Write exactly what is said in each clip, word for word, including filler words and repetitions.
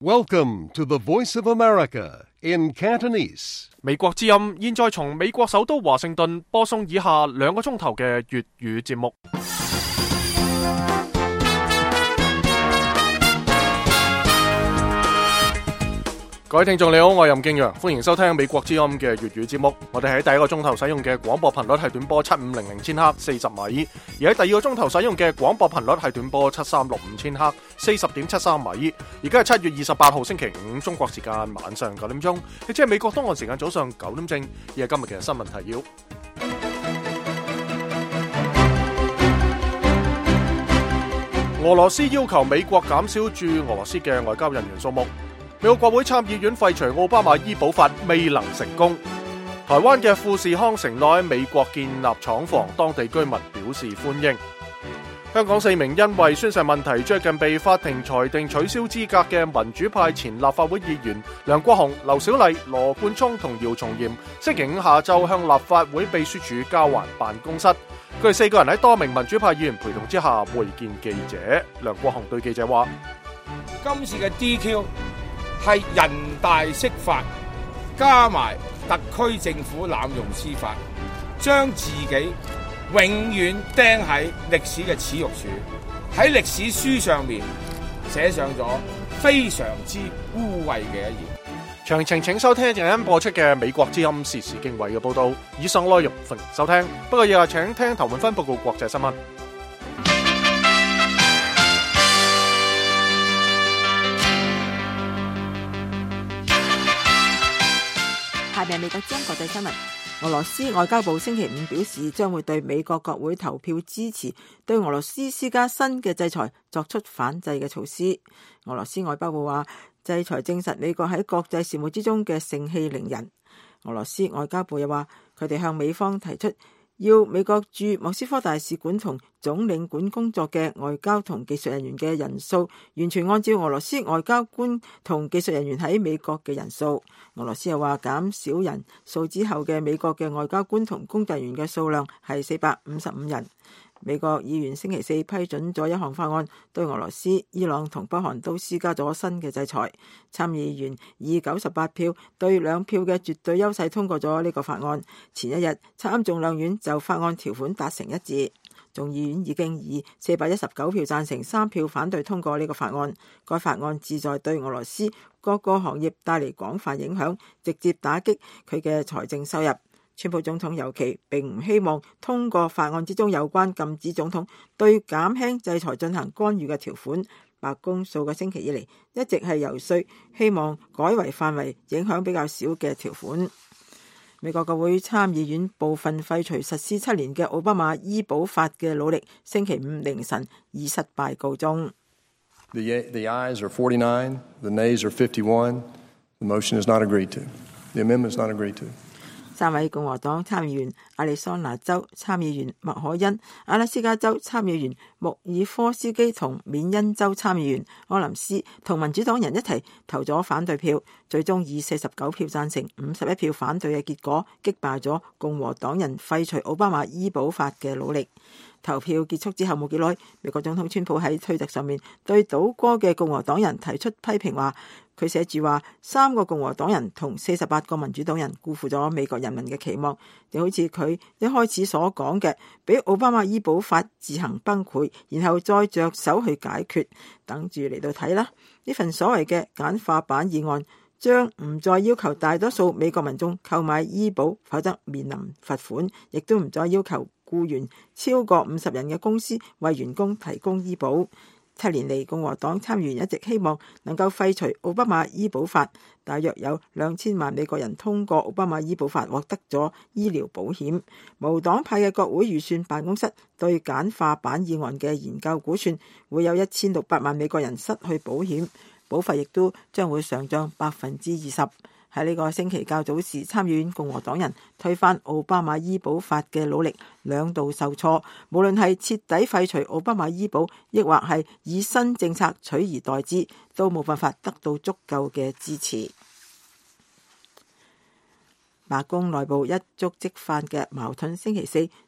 Welcome to the Voice of America in Cantonese. 美國之音現在從美國首都華盛頓播送以下兩個鐘頭嘅粵語節目。各位聽眾你好，我係任敬陽，歡迎收聽美國之音嘅粵語節目。我哋喺第一個鐘頭使用嘅廣播頻率係短波七五零零千赫四十米，而喺第二個鐘頭使用嘅廣播頻率係短波七三六五千赫四十點七三米。而家係七月二十八號星期五，中國時間晚上九點鐘，亦即係美國東岸時間早上九點正。而係今日嘅新聞提要。俄羅斯要求美國減少駐俄羅斯嘅外交人員數目。美國國會參議院廢除奧巴馬醫保法未能成功。台灣嘅富士康承諾喺美國建立廠房，當地居民表示歡迎。香港四名因為宣誓問題最近被法庭裁定取消資格嘅民主派前立法會議員梁國雄、劉小麗、羅冠聰同姚松炎，星期五下晝向立法會秘書處交還辦公室。佢哋四個人喺多名民主派議員陪同之下會見記者。梁國雄對記者話： 今次嘅 D Q 係人大釋法，加埋特區政府濫用司法，將自己永遠釘喺歷史嘅恥辱柱，喺歷史書上面寫上咗非常之污穢嘅一頁。 詳情請收聽陣間播出嘅美國之音時事經緯嘅報道。以上內容歡迎收聽，不過以下請聽頭文分報告國際新聞。 下面美國之音國際新聞。俄羅斯外交部星期五表示，將會對美國國會投票支持對俄羅斯施加新嘅制裁作出反制嘅措施。俄羅斯外交部話，制裁證實美國喺國際事務之中嘅盛氣凌人。俄羅斯外交部又話，佢哋向美方提出要美國駐莫斯科大使館同總領館工作嘅外交同技術人員嘅人數，完全按照俄羅斯外交官同技術人員喺美國嘅人數。俄羅斯又話，減少人數之後嘅美國嘅外交官同工作人員嘅數量係四百五十五人。美國議員星期四批准咗一項法案，對俄羅斯、伊朗同北韓都施加咗新嘅制裁。參議員以九十八票對兩票嘅絕對優勢通過咗呢個法案。前一日，參眾兩院就法案條款達成一致。眾議院已經以四百一十九票贊成、三票反對通過呢個法案。該法案旨在對俄羅斯各個行業帶嚟廣泛影響，直接打擊佢嘅財政收入。川普總統尤其並唔希望通過法案之中有關禁止總統對減輕制裁進行干預嘅條款。白宮數個星期以嚟一直係游說，希望改為範圍影響比較少嘅條款。美國國會參議院部分廢除實施七年嘅奧巴馬醫保法嘅努力，星期五凌晨以失敗告終。 The, the ayes are forty-nine, the nays are fifty-one. The motion is not agreed to. The amendment is not agreed to. 三位共和黨參議員亞利桑那州參議員麥可恩、阿拉斯加州參議員穆爾科斯基同緬因州參議員柯林斯同民主黨人一齊投咗反對票，最終以四十九票贊成、五十一票反對嘅結果擊敗咗共和黨人廢除奧巴馬醫保法嘅努力。投票結束之後冇幾耐，美國總統川普喺推特上面對倒戈嘅共和黨人提出批評，話佢寫住話三個共和黨人同四十八個民主黨人辜負咗美國人民嘅期望，就好似佢一開始所講嘅，俾奧巴馬醫保法自行崩潰，然後再着手去解決。等住嚟到睇啦，呢份所謂嘅簡化版議案將唔再要求大多數美國民眾購買醫保，否則面臨罰款，亦都唔再要求僱員超過五十人嘅公司為員工提供醫保。七年嚟，共和黨參議員一直希望能夠廢除奧巴馬醫保法，大約有兩千萬美國人通過奧巴馬醫保法獲得咗醫療保險。無黨派嘅國會預算辦公室對簡化版議案嘅研究估算，會有一千六百萬美國人失去保險，保費亦都將會上漲百分之二十。喺呢個星期較早時，參議院共和黨人推翻奧巴馬醫保法嘅努力兩度受挫，無論係徹底廢除奧巴馬醫保，抑或係以新政策取而代之，都冇辦法得到足夠嘅支持。白宮內部一觸即發嘅矛盾，星期四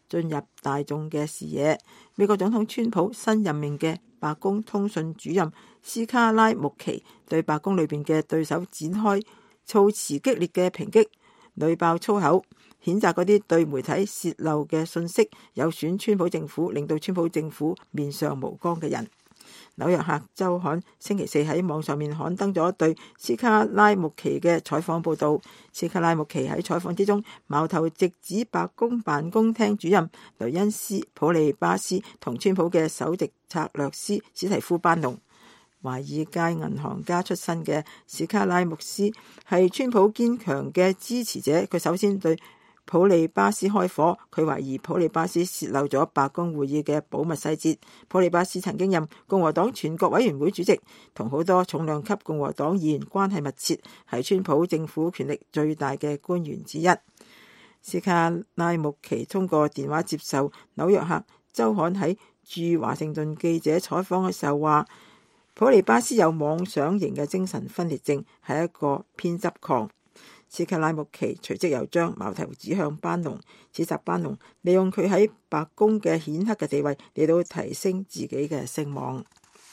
進入大眾嘅視野。美國總統川普新任命嘅白宮通訊主任斯卡拉穆奇對白宮裏邊嘅對手展開措辭激烈嘅抨擊，屢爆粗口，譴責嗰啲對媒體泄漏嘅信息有損川普政府，令到川普政府面上無光嘅人。紐約客週刊星期四喺網上面刊登咗對斯卡拉穆奇嘅採訪報導。斯卡拉穆奇喺採訪之中矛頭直指白宮辦公廳主任雷恩斯普利巴斯同川普嘅首席策略師史提夫班農。華爾街銀行家出身嘅斯卡拉穆斯係川普堅強嘅支持者，佢首先對普利巴斯開火，佢懷疑普利巴斯泄漏咗白宮會議嘅保密細節。普利巴斯曾經任共和黨全國委員會主席，同好多重量級共和黨議員關係密切，係川普政府權力最大嘅官員之一。斯卡拉穆奇通過電話接受紐約客週刊喺駐華盛頓記者採訪嘅時候話，普利巴斯有妄想型嘅精神分裂症，係一個偏執狂。斯卡拉穆奇隨即又將矛頭指向班農，指責班農利用佢喺白宮嘅顯赫嘅地位嚟到提升自己嘅聲望。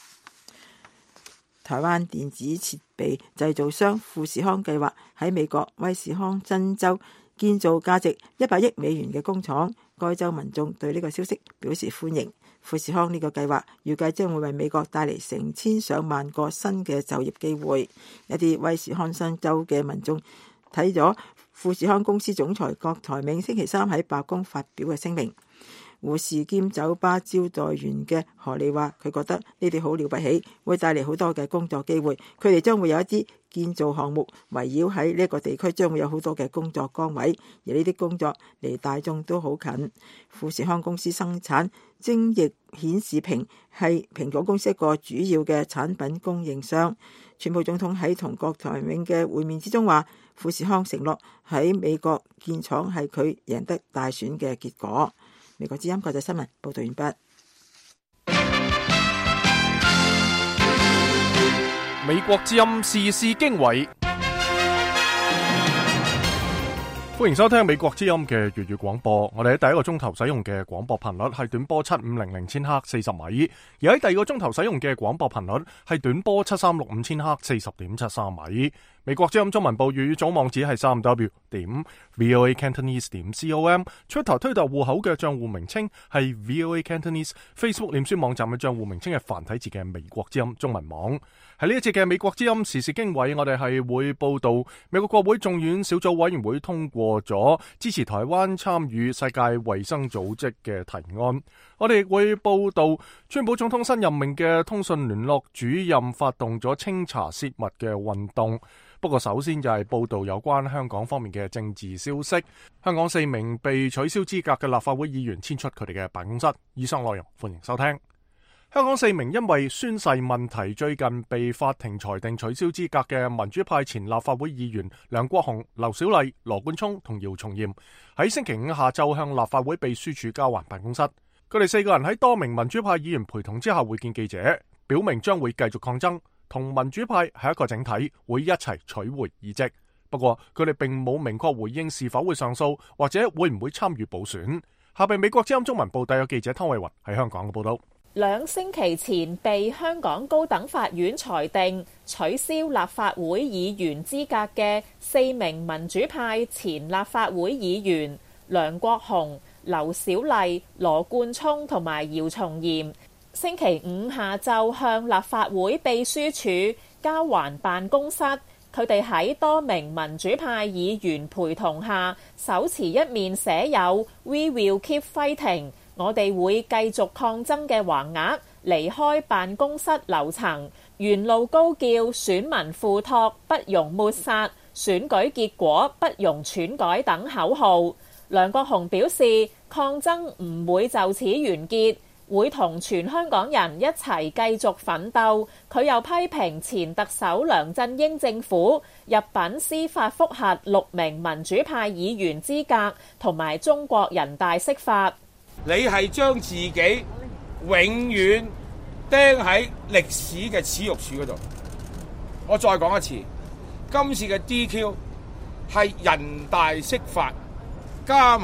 台灣電子設備製造商富士康計劃喺美國威斯康辛州建造價值一百億美元嘅工廠，該州民眾對呢個消息表示歡迎。富士康呢個計劃預計將會為美國帶嚟成千上萬個新嘅就業機會。一啲威斯康辛州嘅民眾睇咗富士康公司總裁郭台銘星期三喺白宮發表嘅聲明。護士兼酒吧招待員嘅何利話，佢覺得呢啲好了不起，會帶嚟好多嘅工作機會。佢哋將會有一啲建造項目，圍繞喺呢一個地區將會有好多嘅工作崗位，而呢啲工作離大眾都好近。富士康公司生產精益顯示屏，係蘋果公司一個主要嘅產品供應商。川普總統喺同郭台銘嘅會面之中話，富士康承諾喺美國建廠係佢贏得大選嘅結果。美國之音國際新聞報道完畢。 美國之音時事經緯，歡迎收聽美國之音嘅粵語廣播。我哋喺第一個鐘頭使用嘅廣播頻率係短波七五零零千赫四十米，而喺第二個鐘頭使用嘅廣播頻率係短波七三六五千赫四十點七三米。美國之音中文部粵語總網址係三 w 點 voa cantonese 點 com，Twitter 推特戶口嘅賬戶名稱係 voa cantonese，Facebook 臉書網站嘅賬戶名稱係繁體字嘅美國之音中文網。喺呢一節嘅美國之音時事經緯，我哋係會報道美國國會眾院小組委員會通過咗支持台灣參與世界衛生組織嘅提案。我哋亦會報道川普總統新任命嘅通訊聯絡主任發動咗清查泄密嘅運動。不過首先就係報道有關香港方面嘅政治消息。香港四名被取消資格嘅立法會議員遷出佢哋嘅辦公室。以上內容歡迎收聽。香港四名因為宣誓問題最近被法庭裁定取消資格嘅民主派前立法會議員梁國雄、劉小麗、羅冠聰同姚松炎，喺星期五下晝向立法會秘書處交還辦公室。佢哋四個人喺多名民主派議員陪同之下會見記者，表明將會繼續抗爭，同民主派係一個整體，會一齊取回議席。不過佢哋並冇明確回應是否會上訴，或者會唔會參與補選。下邊美國之音中文部特約記者湯慧雲喺香港嘅報道。 兩星期前被香港高等法院裁定取消立法會議員資格嘅四名民主派前立法會議員梁國雄、劉小麗、羅冠聰同埋姚松炎，星期五下晝向立法會秘書處交還辦公室。佢哋喺多名民主派議員陪同下，手持一面寫有 We will keep fighting， 我哋會繼續抗爭嘅橫額，離開辦公室樓層，沿路高叫選民付託不容抹殺，選舉結果不容篡改等口號。梁國雄表示，抗爭唔會就此完結，會同全香港人一齊繼續奮鬥。佢又批評前特首梁振英政府入稟司法覆核六名民主派議員資格，同埋中國人大釋法。 你係將自己永遠釘喺歷史嘅恥辱柱嗰度。我再講一次，今次嘅 D Q 係人大釋法加埋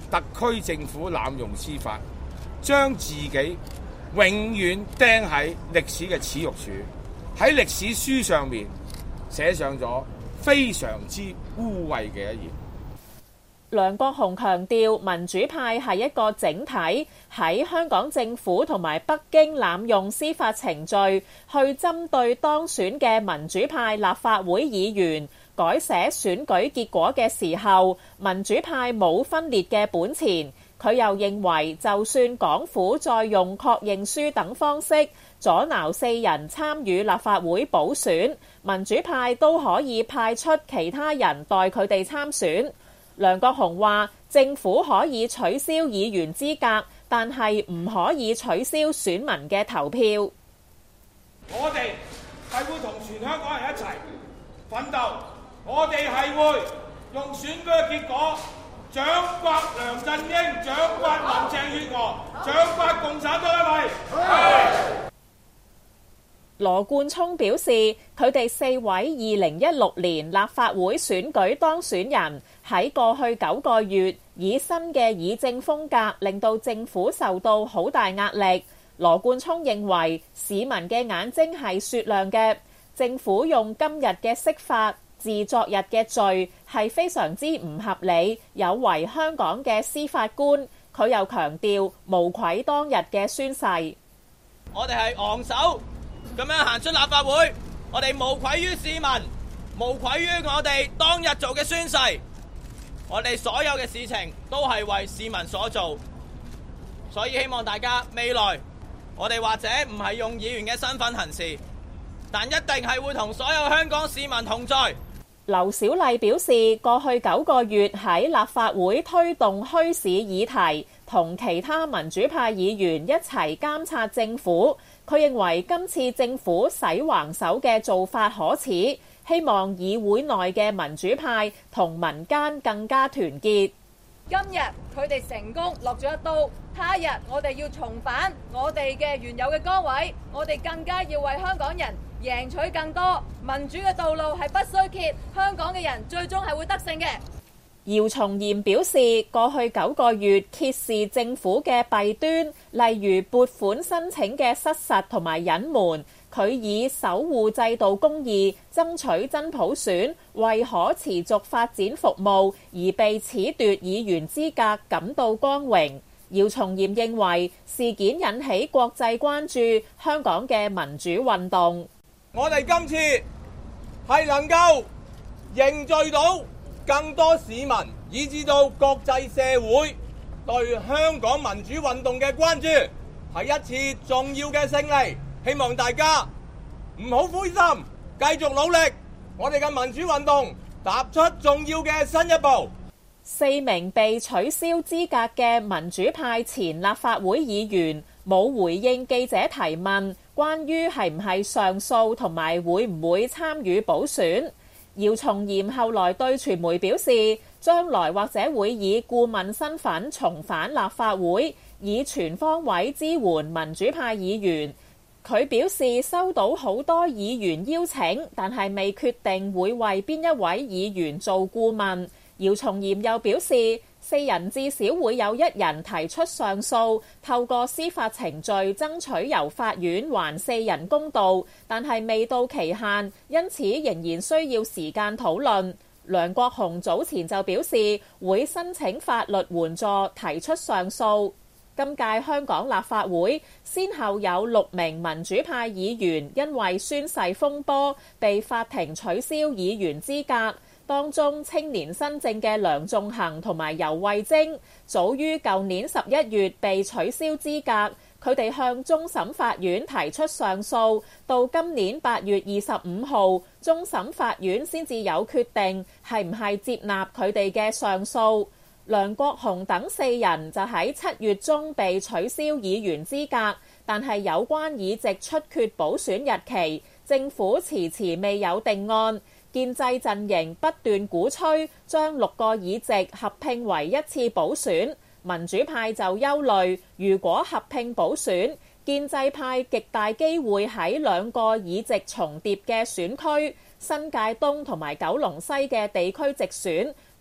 特區政府濫用司法，將自己永遠釘喺歷史嘅恥辱柱，喺歷史書上面寫上咗非常之污穢嘅一頁。 梁國雄強調，民主派係一個整體，喺香港政府同埋北京濫用司法程序，去針對當選嘅民主派立法會議員改寫選舉結果嘅時候，民主派冇分裂嘅本錢。佢又認為，就算港府再用確認書等方式阻撓四人參與立法會補選，民主派都可以派出其他人代佢哋參選。梁國雄話：政府可以取消議員資格，但係唔可以取消選民嘅投票。 我哋係會同全香港人一齊奮鬥，我哋係會用選舉嘅結果獎發梁振英、獎發林鄭月娥、獎發共產黨一位。 羅冠聰表示，佢哋四位二零一六年立法會選舉當選人喺過去九個月以新嘅議政風格，令到政府受到好大壓力。羅冠聰認為市民嘅眼睛係雪亮嘅，政府用今日嘅釋法治昨日嘅罪係非常之唔合理，有違香港嘅司法觀。佢又強調無愧當日嘅宣誓。 我哋係昂首咁樣行出立法會，我哋無愧於市民，無愧於我哋當日做嘅宣誓。我哋所有嘅事情都係為市民所做，所以希望大家未來我哋或者唔係用議員嘅身份行事，但一定係會同所有香港市民同在。 劉小麗表示，過去九個月喺立法會推動墟市議題，同其他民主派議員一齊監察政府。佢認為今次政府洗橫手嘅做法可恥，希望議會內嘅民主派同民間更加團結。 今日佢哋成功落咗一刀，他日我哋要重返我哋嘅原有嘅崗位，我哋更加要為香港人贏取更多。民主嘅道路係不需竭，香港嘅人最終係會得勝嘅。 姚松炎表示，過去九個月揭示政府嘅弊端，例如撥款申請嘅失實同埋隱瞞，佢以守護制度公義、爭取真普選、為可持續發展服務而被褫奪議員資格感到光榮。姚松炎認為事件引起國際關注香港嘅民主運動。 我哋今次係能夠凝聚到更多市民，以至到國際社會對香港民主運動嘅關注，係一次重要嘅勝利。希望大家唔好灰心，繼續努力，我哋嘅民主運動踏出重要嘅新一步。 四名被取消資格嘅民主派前立法會議員冇回應記者提問，關於係唔係上訴同埋會唔會參與補選。姚松炎後來對傳媒表示，將來或者會以顧問身份重返立法會，以全方位支援民主派議員。佢表示收到好多議員邀請，但係未決定會為邊一位議員做顧問。姚松炎又表示，四人至少會有一人提出上訴，透過司法程序爭取由法院還四人公道，但係未到期限，因此仍然需要時間討論。梁國雄早前就表示會申請法律援助提出上訴。今屆香港立法會先後有六名民主派議員因為宣誓風波被法庭取消議員資格。當中青年新政嘅梁頌恆同埋游蕙禎早於舊年十一月被取消資格，佢哋向終審法院提出上訴，到今年八月二十五號，終審法院先至有決定係唔係接納佢哋嘅上訴。梁國雄等四人就喺七月中被取消議員資格，但係有關議席出缺補選日期，政府遲遲未有定案。建制陣營不斷鼓吹將六個議席合併為一次補選，民主派就憂慮，如果合併補選，建制派極大機會喺兩個議席重疊嘅選區，新界東同埋九龍西嘅地區直選，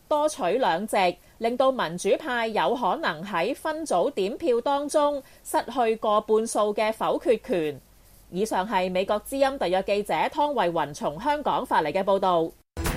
多取兩席，令到民主派有可能喺分組點票當中失去過半數嘅否決權。以上係美國之音特約記者湯慧雲從香港發嚟嘅報導。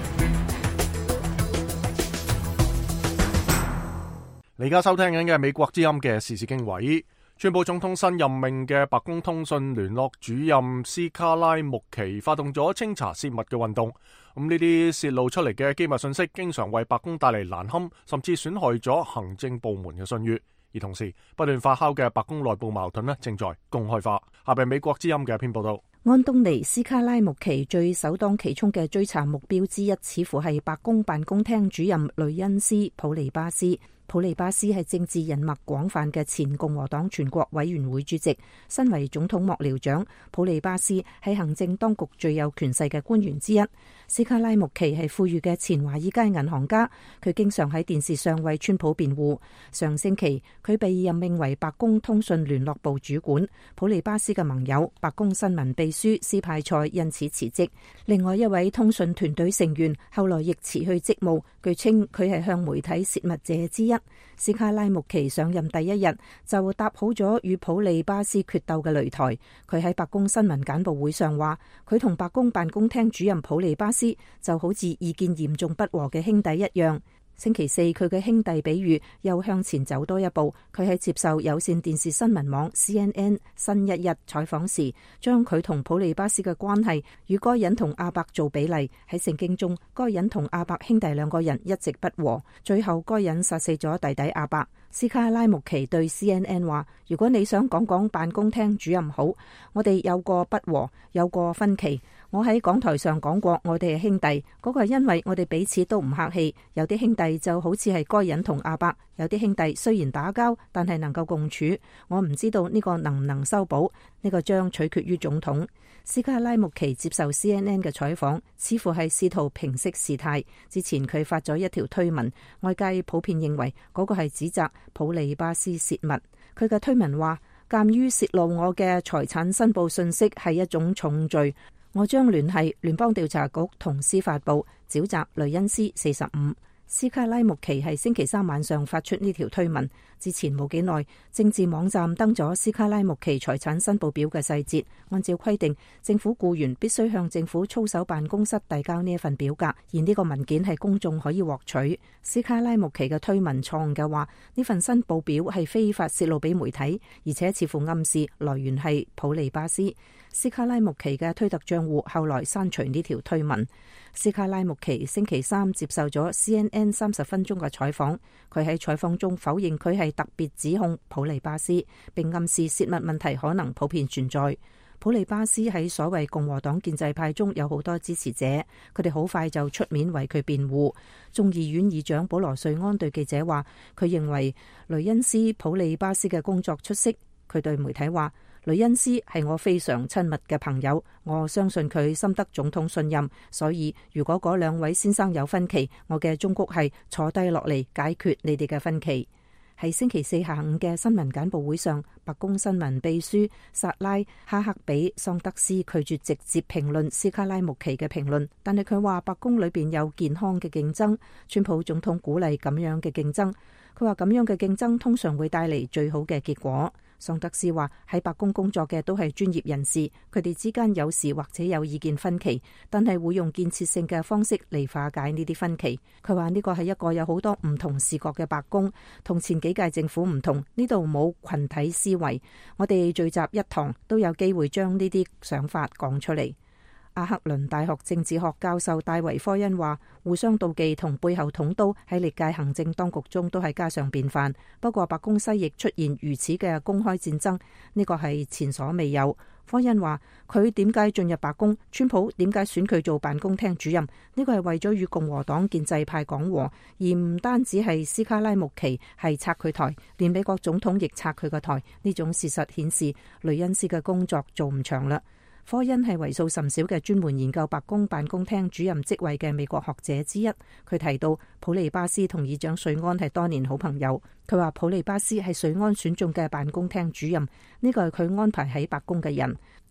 你而家收聽緊嘅美國之音嘅時事經緯。川普總統新任命嘅白宮通訊聯絡主任斯卡拉穆奇發動咗清查泄密嘅運動。咁呢啲泄露出嚟嘅機密信息，經常為白宮帶嚟難堪，甚至損害咗行政部門嘅信譽。而同時，不斷發酵嘅白宮內部矛盾呢，正在公開化。下邊美國之音嘅一篇報道。 安東尼斯卡拉穆奇最首當其衝嘅追查目標之一，似乎係白宮辦公廳主任雷恩斯普利巴斯。普利巴斯係政治人脈廣泛嘅前共和黨全國委員會主席，身為總統幕僚長，普利巴斯係行政當局最有權勢嘅官員之一。斯卡拉穆奇係富裕嘅前華爾街銀行家，佢經常喺電視上為川普辯護。上星期佢被任命為白宮通訊聯絡部主管，普利巴斯嘅盟友白宮新聞秘書斯派塞因此辭職。另外一位通訊團隊成員後來亦辭去職務，據稱佢係向媒體泄密者之一。斯卡拉穆奇上任第一日就搭好咗與普利巴斯決鬥嘅擂台。佢喺白宮新聞簡報會上話，佢同白宮辦公廳主任普利巴斯就好似意見嚴重不和嘅兄弟一樣。星期四佢嘅兄弟比喻又向前走多一步，佢喺接受有線電視新聞網 C N N 新一日採訪時，將佢同普利巴斯嘅關係與該隱同亞伯做比例。喺聖經中，該隱同亞伯兄弟兩個人一直不和，最後該隱殺死咗弟弟亞伯。斯卡拉穆奇對 C N N 話，如果你想講講辦公廳主任好，我哋有過不和，有過分歧。我喺講台上講過，我哋係兄弟，嗰個係因為我哋彼此都唔客氣。有啲兄弟就好似係該隱同亞伯，有啲兄弟雖然打交，但係能夠共處。我唔知道呢個能唔能修補，呢個將取決於總統。斯卡拉穆奇接受 C N N 嘅採訪，似乎係試圖平息事態。之前佢發咗一條推文，外界普遍認為嗰個係指責普利巴斯泄密。佢嘅推文話，鑑於泄露我嘅財產申報信息係一種重罪，我將聯繫聯邦調查局同司法部，沼澤雷恩斯四十五。斯卡拉穆奇係星期三晚上發出呢條推文，之前冇幾耐，政治網站登咗斯卡拉穆奇財產申報表嘅細節。按照規定，政府僱員必須向政府操守辦公室遞交呢一份表格，而呢個文件係公眾可以獲取。斯卡拉穆奇嘅推文錯誤嘅話，呢份申報表係非法泄露俾媒體，而且似乎暗示來源係普利巴斯。斯卡拉穆奇嘅推特賬戶後來刪除呢條推文。斯卡拉穆奇星期三接受咗 C N N 三十分鐘嘅採訪，佢喺採訪中否認佢係特別指控普利巴斯，並暗示泄密問題可能普遍存在。普利巴斯喺所謂共和黨建制派中有好多支持者，佢哋好快就出面為佢辯護。眾議院議長保羅瑞安對記者話，佢認為雷恩斯普利巴斯嘅工作出色。佢對媒體話，雷恩斯係我非常親密嘅朋友，我相信佢深得總統信任，所以如果嗰兩位先生有分歧，我嘅忠告係坐低落嚟解決你哋嘅分歧。喺星期四下午嘅新聞簡報會上，白宮新聞秘書薩拉哈克比桑德斯拒絕直接評論斯卡拉穆奇嘅評論，但係佢話白宮裏邊有健康嘅競爭，川普總統鼓勵咁樣嘅競爭。佢話咁樣嘅競爭通常會帶嚟最好嘅結果。桑德斯話喺白宮工作嘅都係專業人士，佢哋之間有時或者有意見分歧，但係會用建設性嘅方式嚟化解呢啲分歧。佢話呢個係一個有好多唔同視角嘅白宮，同前幾屆政府唔同，呢度冇群體思維，我哋聚集一堂都有機會將呢啲想法講出嚟。阿克倫大學政治學教授戴維科恩話，互相妒忌同背後捅刀喺歷屆行政當局中都係家常便飯，不過白宮西翼出現如此嘅公開戰爭，呢個係前所未有。科恩話，佢點解進入白宮，川普點解選佢做辦公廳主任，呢個係為咗與共和黨建制派講和，而唔單止係斯卡拉穆奇係拆佢台，連美國總統亦拆佢個台。呢種事實顯示雷恩斯嘅工作做唔長啦。科恩係為數甚少嘅專門研究白宮辦公廳主任職位嘅美國學者之一。佢提到普利巴斯同議長瑞安係多年好朋友。佢話普利巴斯係瑞安選中嘅辦公廳主任，呢個係佢安排喺白宮嘅人。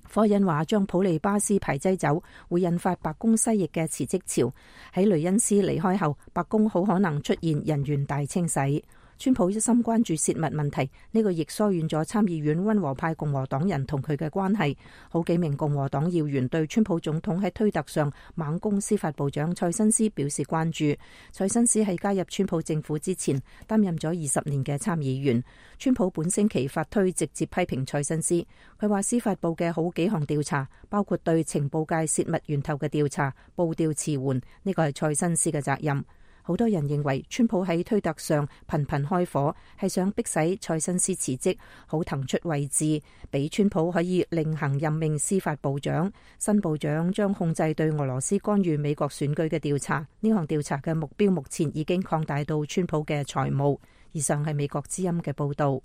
科恩話將普利巴斯排擠走，會引發白宮西翼嘅辭職潮。喺雷恩斯離開後，白宮好可能出現人員大清洗。川普一心關注泄密問題，呢個亦疏遠咗參議院溫和派共和黨人同佢嘅關係。好幾名共和黨要員對川普總統喺推特上猛攻司法部長蔡新斯表示關注。蔡新斯喺加入川普政府之前擔任咗二十年嘅參議員。川普本星期發推直接批評蔡新斯，佢話司法部嘅好幾項調查，包括對情報界泄密源頭嘅調查，步調遲緩，呢個係蔡新斯嘅責任。好多人認為川普喺推特上頻頻開火，係想迫使蔡新斯辭職，好騰出位置，俾川普可以另行任命司法部長。新部長將控制對俄羅斯干預美國選舉嘅調查。呢項調查嘅目標目前已經擴大到川普嘅財務。以上係美國之音嘅報導。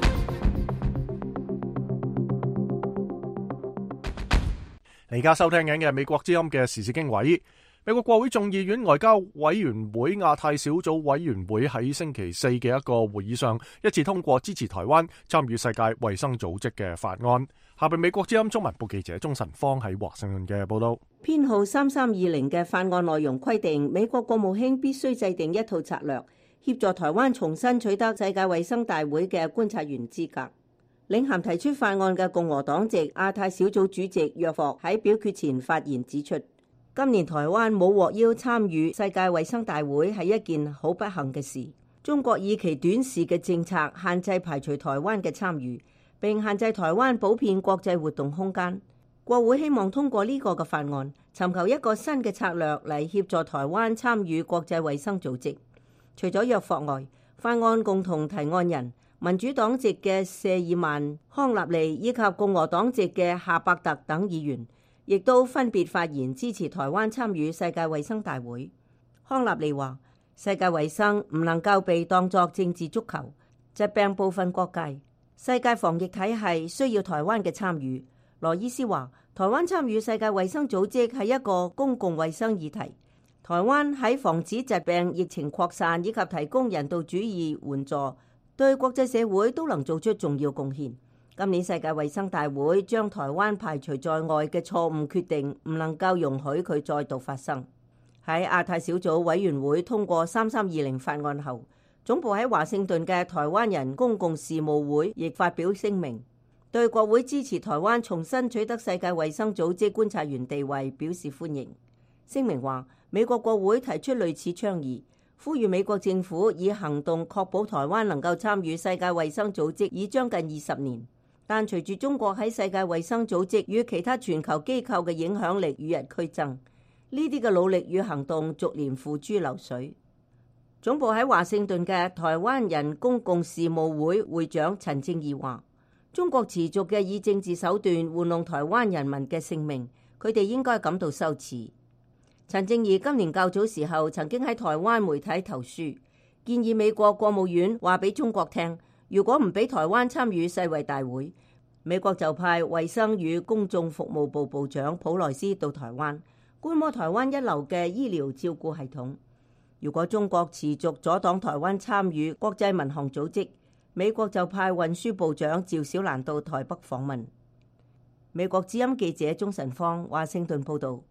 你而家收聽緊嘅美國之音嘅時事經緯。美國國會眾議院外交委員會亞太小組委員會喺星期四嘅一個會議上，一致通過支持台灣參與世界衛生組織嘅法案。下邊美國之音中文部記者鍾晨芳喺華盛頓嘅報道。 編號三三二零嘅法案內容規定，美國國務卿必須制定一套策略，協助台灣重新取得世界衛生大會嘅觀察員資格。領銜提出法案嘅共和黨籍亞太小組主席約霍喺表決前發言指出，今年台灣冇獲邀參與世界衛生大會係一件好不幸嘅事。中國以其短視嘅政策限制排除台灣嘅參與，並限制台灣普遍國際活動空間。國會希望通過呢個嘅法案，尋求一個新嘅策略嚟協助台灣參與國際衛生組織。除咗約霍外，法案共同提案人民主黨籍嘅謝爾曼、康納利以及共和黨籍嘅夏伯特等議員，亦都分別發言支持台灣參與世界衛生大會。康納利話：世界衛生唔能夠被當作政治足球，疾病部分國界，世界防疫體系需要台灣嘅參與。羅伊斯話：台灣參與世界衛生組織係一個公共衛生議題，台灣喺防止疾病疫情擴散以及提供人道主義援助，對國際社會都能做出重要貢獻。今年世界衛生大會將台灣排除在外嘅錯誤決定，唔能夠容許佢再度發生。喺亞太小組委員會通過三三二零法案後，總部喺華盛頓嘅台灣人公共事務會亦發表聲明，對國會支持台灣重新取得世界衛生組織觀察員地位表示歡迎。聲明話，美國國會提出類似倡議，呼籲美國政府以行動確保台灣能夠參與世界衛生組織已將近二十年。但隨住中國喺世界衛生組織與其他全球機構嘅影響力與日俱增，呢啲嘅努力與行動逐年付諸流水。總部喺華盛頓嘅台灣人公共事務會會長陳正義話：中國持續嘅以政治手段玩弄台灣人民嘅性命，佢哋應該感到羞恥。陳正義今年較早時候曾經喺台灣媒體投書，建議美國國務院話俾中國聽，如果唔俾台灣參與世衛大會，美國就派衛生與公眾服務部部長普萊斯到台灣，觀摩台灣一流嘅醫療照顧系統。如果中國持續阻擋台灣參與國際民航組織，美國就派運輸部長趙小蘭到台北訪問。美國之音記者鍾晨芳，華盛頓報道。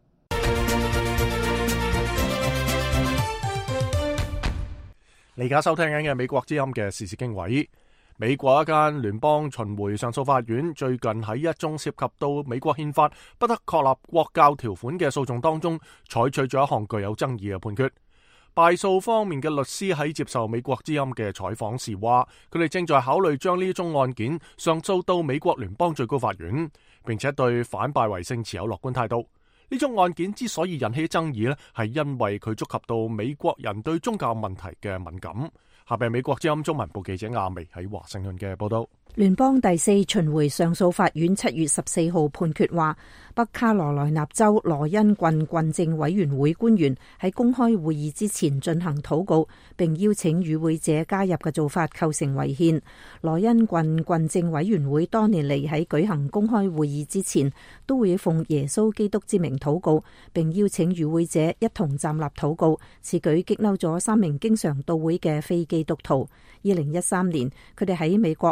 你而家收聽緊嘅美國之音嘅時事經緯。美國一間聯邦巡迴上訴法院最近喺一宗涉及到美國憲法不得確立國教條款嘅訴訟當中，採取咗一項具有爭議嘅判決。敗訴方面嘅律師喺接受美國之音嘅採訪時話，佢哋正在考慮將呢宗案件上訴到美國聯邦最高法院，並且對反敗為勝持有樂觀態度。呢宗案件之所以引起爭議呢，係因為佢觸及到美國人對宗教問題嘅敏感。下邊美國之音中文部記者亞薇喺華盛頓嘅報道。 聯邦第四巡迴上訴法院七月十四號判決話，北卡羅來納州羅恩郡郡政委員會官員喺公開會議之前進行禱告，並邀請與會者加入嘅做法構成違憲。羅恩郡郡政委員會多年嚟喺舉行公開會議之前，都會奉耶穌基督之名禱告，並邀請與會者一同站立禱告。此舉激嬲咗三名經常到會嘅非基督徒。二零一三年，佢哋喺美國民權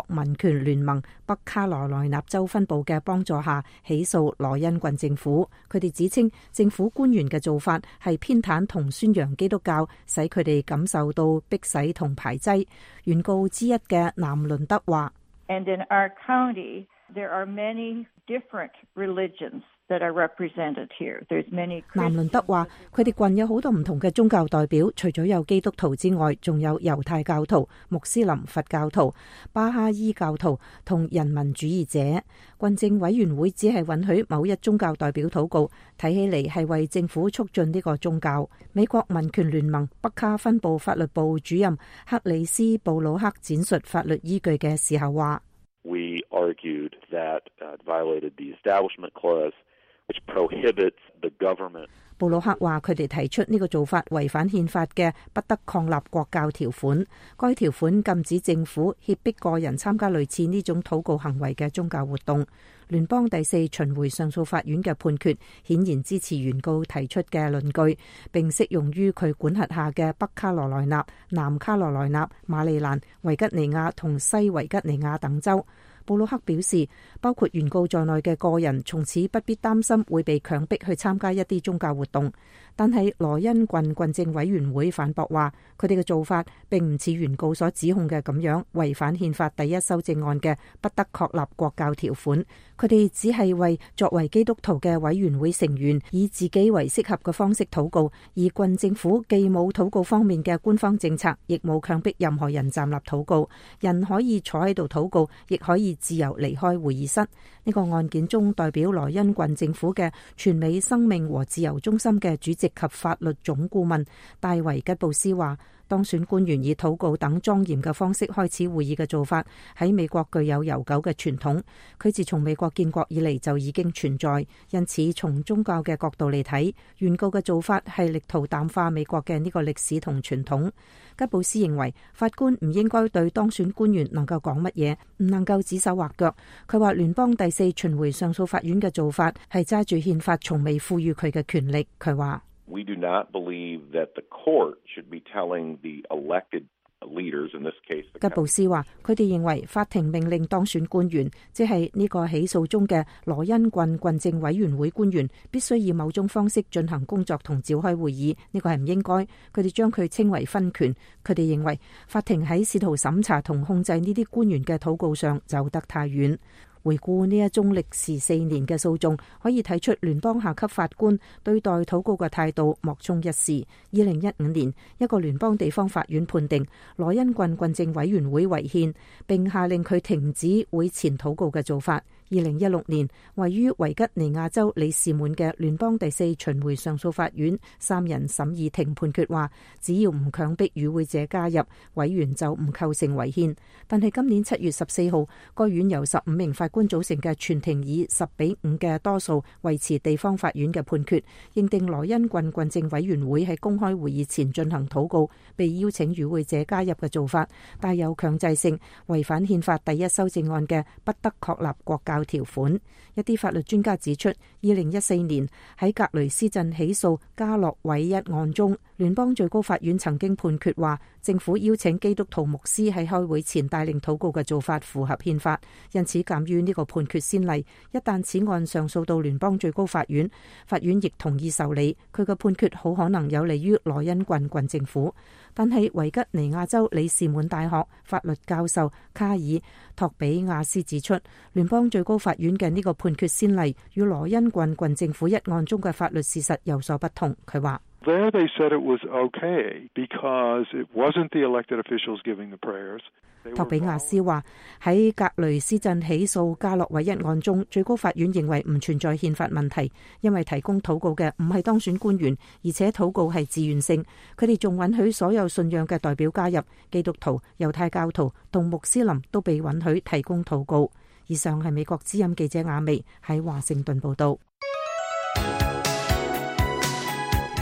權聯盟北卡羅來納州分部嘅幫助下起訴羅恩郡政府。佢哋指稱政府官員嘅做法係偏袒同宣揚基督教，使佢哋感受到迫使同排擠。原告之一嘅南倫德話 ：And in our county, there are many different religions that are represented here. There's many. 南倫德話：佢哋郡有好多唔同嘅宗教代表，除咗有基督徒之外，仲有猶太教徒、穆斯林、佛教徒、巴哈伊教徒同人民主義者。郡政委員會只係允許某一宗教代表禱告，睇起嚟係為政府促進呢個宗教。美國民權聯盟北卡分部法律部主任克里斯布魯克展述法律依據嘅時候話 ：We argued that uh, violated the Establishment Clause, which prohibits the government. 布魯克話：佢哋提出呢個做法違反憲法嘅不得創立國教條款。該條款禁止政府脅迫個人參加類似呢種禱告行為嘅宗教活動。聯邦第四巡迴上訴法院嘅判決顯然支持原告提出嘅論據，並適用於佢管轄下嘅北卡羅來納、南卡羅來納、馬里蘭、維吉尼亞同西維吉尼亞等州。布魯克表示，包括原告在內嘅個人從此不必擔心會被強迫去參加一啲宗教活動。但係羅恩郡郡政委員會反駁話，佢哋嘅做法並唔似原告所指控嘅咁樣違反憲法第一修正案嘅不得確立國教條款。佢哋只係為作為基督徒嘅委員會成員以自己為適合嘅方式禱告，而郡政府既冇禱告方面嘅官方政策，亦冇強迫任何人站立禱告。人可以坐喺度禱告，亦可以自由離開會議室。呢個案件中，代表萊茵郡政府嘅全美生命和自由中心嘅主席及法律總顧問戴維吉布斯話，當選官員以禱告等莊嚴嘅方式開始會議嘅做法喺美國具有悠久嘅傳統。佢自從美國建國以嚟就已經存在，因此從宗教嘅角度嚟睇，原告嘅做法係力圖淡化美國嘅呢個歷史同傳統。吉布斯認為法官唔應該對當選官員能夠講乜嘢，唔能夠指手畫腳。佢話聯邦第四巡迴上訴法院嘅做法係揸住憲法從未賦予佢嘅權力。佢話 ：We do not believe that the court should be telling the elected leaders, in this case, 吉布斯話：佢哋認為法庭命令當選官員，即係呢個起訴中嘅羅恩郡郡政委員會官員，必須以某種方式進行工作同召開會議。呢個係唔應該。佢哋將佢稱為分權。佢哋認為法庭喺試圖審查同控制呢啲官員嘅禱告上走得太遠。回顧呢一宗歷時四年嘅訴訟，可以睇出聯邦下級法官對待禱告嘅態度莫衷一是。二零一五年，一個聯邦地方法院判定羅恩郡郡政委員會違憲，並下令佢停止會前禱告嘅做法。二零一六年，位於維吉尼亞州里士滿嘅聯邦第四巡迴上訴法院三人審議庭判決話，只要唔強迫與會者加入，委員就唔構成違憲。但係今年七月十四號，該院由十五名法官組成嘅全庭以十比五嘅多數維持地方法院嘅判決，認定羅恩郡郡政委員會喺公開會議前進行禱告，被邀請與會者加入嘅做法帶有強制性，違反憲法第一修正案嘅不得確立國教條款。一啲法律專家指出，二零一四年喺格雷斯鎮起訴加洛韋一案中，聯邦最高法院曾經判決話，政府邀請基督徒牧師喺開會前帶領禱告嘅做法符合憲法，因此鑑於呢個判決先例，一旦此案上訴到聯邦最高法院，法院亦同意受理，佢嘅判決好可能有利於羅恩郡郡政府。但係維吉尼亞州里士滿大學法律教授卡爾托比亞斯指出，聯邦最高法院嘅呢個判決先例與羅恩郡郡政府一案中嘅法律事實有所不同。佢話 ：There they said it was okay because it wasn't the elected officials giving the prayers. 托比亞斯話喺格雷斯鎮起訴加洛韋一案中，最高法院認為唔存在憲法問題，因為提供禱告嘅唔係當選官員，而且禱告係自願性。佢哋仲允許所有信仰嘅代表加入，基督徒、猶太教徒同穆斯林都被允許提供禱告。以上係美國之音記者亞薇喺華盛頓報道。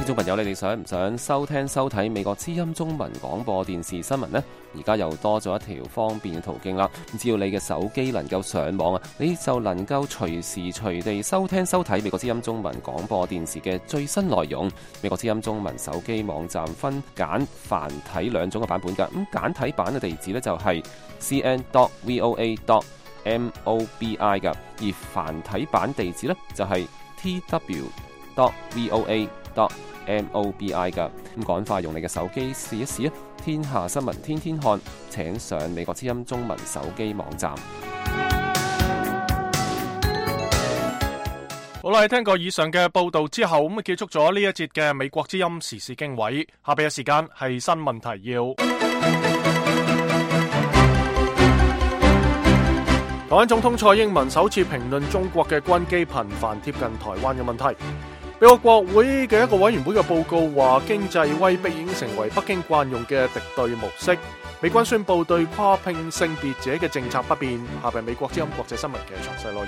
眾朋友，你哋想唔想收聽收睇美國之音中文廣播電視新聞呢？而家又多咗一條方便嘅途徑啦。只要你嘅手機能夠上網啊，你就能夠隨時隨地收聽收睇美國之音中文廣播電視嘅最新內容。美國之音中文手機網站分簡繁體兩種嘅版本㗎。咁簡體版嘅地址呢，就係 c n dot voa dot mobi 㗎，而繁體版地址呢，就係 t w dot voa dot mobi 㗎。咁趕快用你嘅手機試一試啊！天下新聞天天看，請上美國之音中文手機網站。 好啦，聽過以上嘅報道之後，咁結束咗呢一節嘅美國之音時事經緯。下邊嘅時間係新聞提要。台灣總統蔡英文首次評論中國嘅軍機頻繁貼近台灣嘅問題。美國國會嘅一個委員會嘅報告話，經濟威逼已經成為北京慣用嘅敵對模式。美軍宣布對跨性性別者嘅政策不變。下邊美國之音國際新聞嘅詳細內容。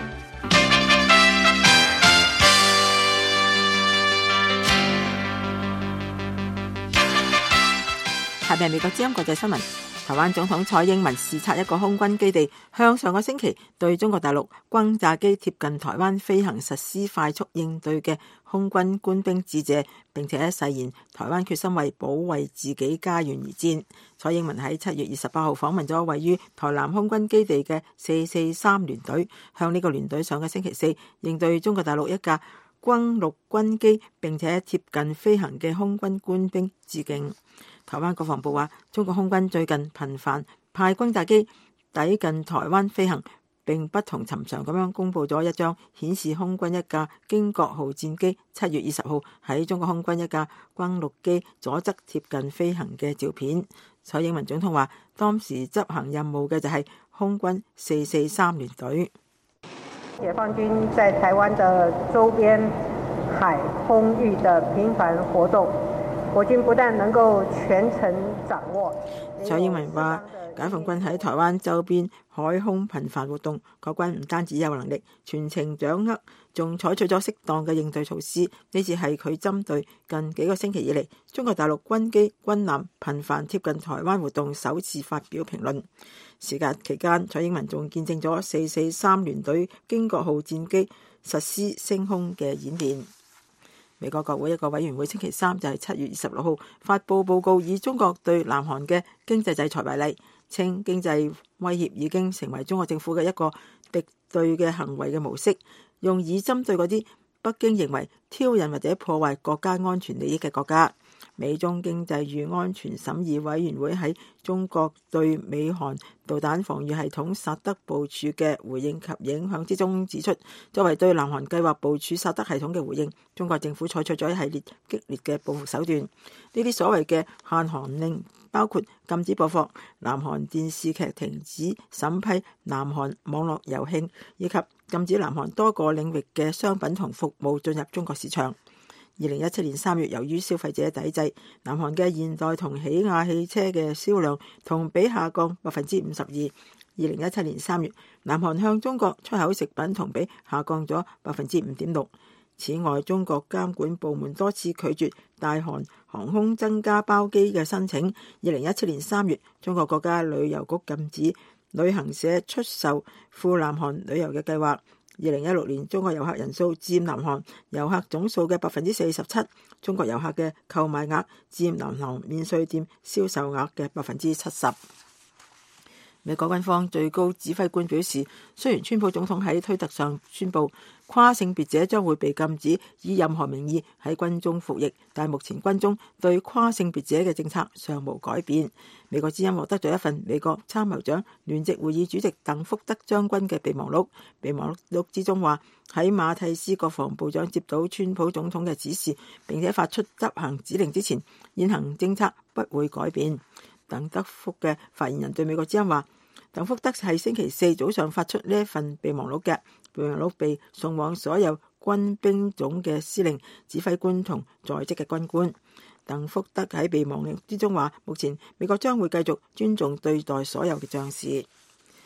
下邊美國之音國際新聞。台灣總統蔡英文視察一個空軍基地，向上個星期對中國大陸轟炸機貼近台灣飛行實施快速應對嘅空軍官兵致謝，並且誓言台灣決心為保衛自己家園而戰。蔡英文喺七月二十八號訪問咗位於台南空軍基地嘅四四三聯隊，向呢個聯隊上個星期四應對中國大陸一架轟陸軍機並且貼近飛行嘅空軍官兵致敬。台灣國防部話，中國空軍最近頻繁派轟炸機抵近台灣飛行，並不同尋常咁樣公布咗一張顯示空軍一架經國號戰機七月二十號喺中國空軍一架轟陸機左側貼近飛行嘅照片。蔡英文總統話，當時執行任務嘅就係空軍四四三聯隊。 解放軍在台灣的周邊海空域的頻繁活動，國軍不但能夠全程掌握。 蔡英文話，解放軍喺台灣周邊海空頻繁活動，國軍唔單止有能力全程掌握，仲採取咗適當嘅應對措施。呢次係佢針對近幾個星期以嚟中國大陸軍機軍艦頻繁貼近台灣活動首次發表評論。時間期間，蔡英文仲見證咗四四三聯隊經國號戰機實施升空嘅演練。美國國會一個委員會星期三就係七月二十六號發布報告，以中國對南韓嘅經濟制裁為例，稱經濟威脅已經成為中國政府嘅一個敵對嘅行為嘅模式，用以針對嗰啲北京認為挑釁或者破壞國家安全利益嘅國家。美中經濟與安全審議委員會喺中國對美韓導彈防禦系統薩德部署嘅回應及影響之中指出，作為對南韓計劃部署薩德系統嘅回應，中國政府採取咗一系列激烈嘅報復手段。呢啲所謂嘅限韓令包括禁止播放南韓電視劇、停止審批南韓網絡遊戲，以及禁止南韓多個領域嘅商品同服務進入中國市場。二零一七年三月，由於消費者抵制，南韓嘅現代同起亞汽車嘅銷量同比下降百分之五十二。二零一七年三月，南韓向中國出口食品同比下降咗百分之五點六。此外，中國監管部門多次拒絕大韓航空增加包機嘅申請。二零一七年三月，中國國家旅遊局禁止旅行社出售赴南韓旅遊嘅計劃。二零一六年，中國遊客人數佔南韓遊客總數嘅百分之四十七，中國遊客嘅購買額佔南韓免稅店銷售額嘅百分之七十。美國軍方最高指揮官表示，雖然川普總統喺推特上宣布跨性別者將會被禁止以任何名義喺軍中服役，但目前軍中對跨性別者嘅政策尚無改變。美國之音獲得咗一份美國參謀長聯席會議主席鄧福德將軍嘅備忘錄，備忘錄之中話，喺馬蒂斯國防部長接到川普總統嘅指示並且發出執行指令之前，現行政策不會改變。鄧德福嘅發言人對美國之音話，鄧福德係星期四早上發出呢一份備忘錄嘅，備忘錄被送往所有軍兵種嘅司令、指揮官同在職嘅軍官。鄧福德喺備忘錄之中話，目前美國將會繼續尊重對待所有嘅將士。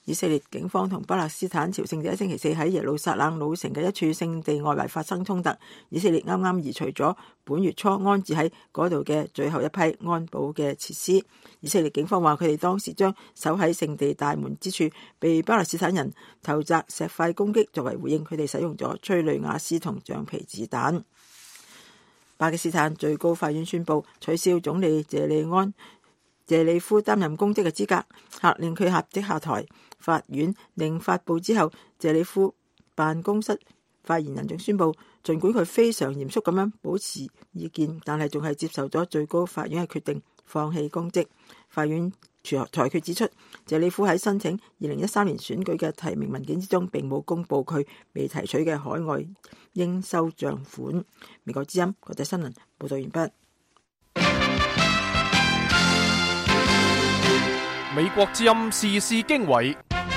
以色列警方同巴勒斯坦朝聖者星期四喺耶路撒冷老城嘅一處聖地外圍發生衝突。以色列啱啱移除咗本月初安置喺嗰度嘅最後一批安保嘅設施。以色列警方話佢哋當時將守喺聖地大門之處被巴勒斯坦人投擲石塊攻擊，作為回應，佢哋使用咗催淚瓦斯同橡皮子彈。巴基斯坦最高法院宣布取消總理謝利安謝里夫擔任公職嘅資格，下令佢立即下台。法院令發布之後，謝里夫辦公室發言人仲宣布，儘管佢非常嚴肅咁樣保持意見，但係仲係接受咗最高法院嘅決定，放棄公職。法院裁決指出，謝里夫喺申請二零一三年選舉嘅提名文件之中並冇公佈佢未提取嘅海外應收帳款。美國之音國際新聞報道完畢。 美國之音時事經緯。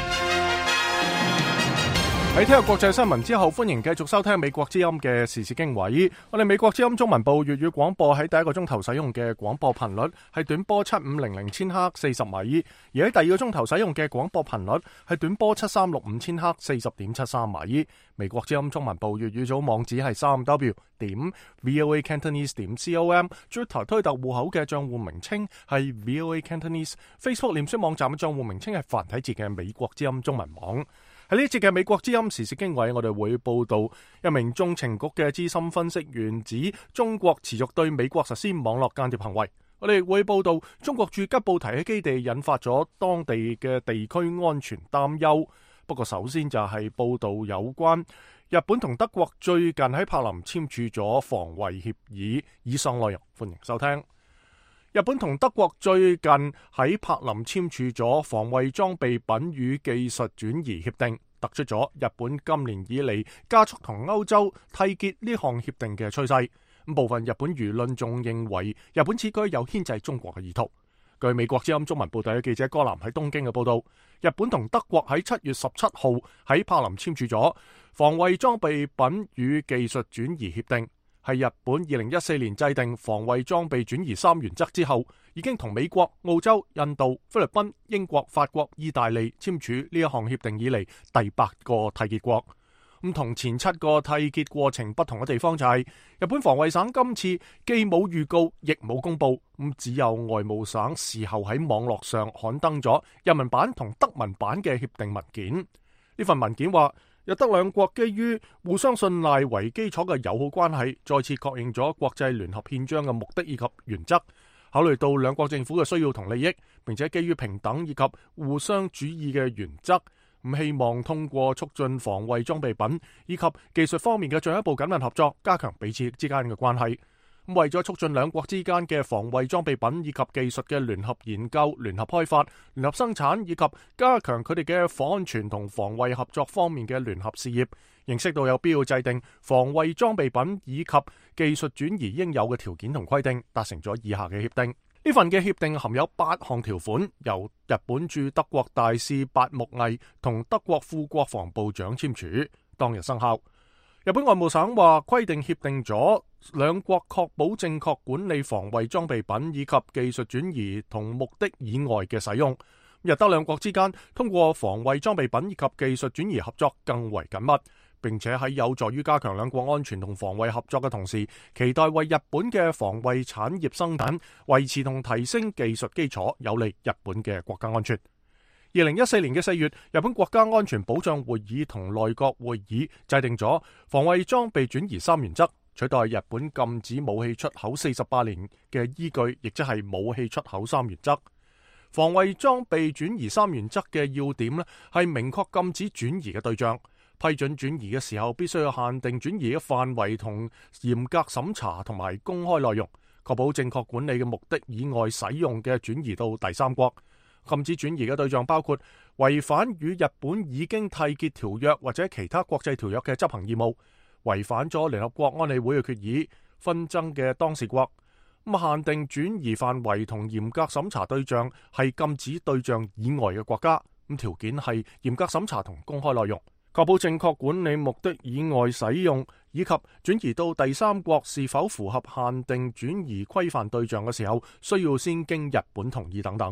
喺聽日國際新聞之後，歡迎繼續收聽美國之音嘅時事經緯。我哋美國之音中文部粵語廣播喺第一個鐘頭使用嘅廣播頻率係短波七五零零千赫四十米，而喺第二個鐘頭使用嘅廣播頻率係短波七三六五千赫四十點七三米。美國之音中文部粵語組網址係三 w 點 voacantonese 點 com，Twitter 推特戶口嘅賬戶名稱係 voacantonese，Facebook 臉書網站嘅賬戶名稱係繁體字嘅美國之音中文網。喺呢一節嘅美國之音時事經緯，我哋會報道一名中情局嘅資深分析員指中國持續對美國實施網絡間諜行為。我哋會報道中國駐吉布提嘅基地引發咗當地嘅地區安全擔憂。不過首先就係報道有關日本同德國最近喺柏林簽署咗防衛協議。以上內容歡迎收聽。日本同德國最近喺柏林簽署咗防衛裝備品與技術轉移協定，突出咗日本今年以嚟加速同歐洲締結呢項協定嘅趨勢。部分日本輿論仲認為日本此舉有牽制中國嘅意圖。據美國之音中文部隊嘅記者柯南喺東京嘅報道，日本同德國喺七月十七號喺柏林簽署咗防衛裝備品與技術轉移協定。係日本二零一四年制定防衛裝備轉移三原則之後，已經同美國、澳洲、印度、菲律賓、英國、法國、意大利簽署呢一項協定以嚟第八個締結國。咁同前七個締結過程不同嘅地方就係、是，日本防衛省今次既冇預告，亦冇公布，咁只有外務省事後喺網絡上刊登咗日文版同德文版嘅協定文件。呢份文件話，日德兩國基於互相信賴為基礎嘅友好關係，再次確認咗國際聯合憲章嘅目的以及原則。考慮到兩國政府嘅需要同利益，並且基於平等以及互相主義嘅原則，唔希望通過促進防衛裝備品以及技術方面嘅進一步緊密合作，加強彼此之間嘅關係。咁為咗促進兩國之間嘅防衛裝備品以及技術嘅聯合研究、聯合開發、聯合生產以及加強佢哋嘅防安全同防衛合作方面嘅聯合事業，認識到有必要制定防衛裝備品以及技術轉移應有嘅條件同規定，達成咗以下嘅協定。呢份嘅協定含有八項條款，由日本駐德國大使八木毅同德國副國防部長簽署，當日生效。日本外務省話規定協定咗兩國確保正確管理防衛裝備品以及技術轉移同目的以外嘅使用。日德兩國之間通過防衛裝備品以及技術轉移合作更為緊密，並且喺有助於加強兩國安全同防衛合作嘅同時，期待為日本嘅防衛產業生產維持同提升技術基礎，有利日本嘅國家安全。二零一四年嘅四月，日本國家安全保障會議同內閣會議制定咗防衛裝備轉移三原則，取代日本禁止武器出口四十八年嘅依據，亦即係武器出口三原則。防衛裝備轉移三原則嘅要點呢，係明確禁止轉移嘅對象，批准轉移嘅時候必須要限定轉移嘅範圍同嚴格審查同埋公開內容，確保正確管理嘅目的以外使用嘅轉移到第三國。禁止轉移嘅對象包括違反與日本已經締結條約或者其他國際條約嘅執行義務，違反咗聯合國安理會嘅決議，紛爭嘅當事國。咁限定轉移範圍同嚴格審查對象係禁止對象以外嘅國家。咁條件係嚴格審查同公開內容，確保正確管理目的以外使用，以及轉移到第三國是否符合限定轉移規範對象嘅時候，需要先經日本同意等等。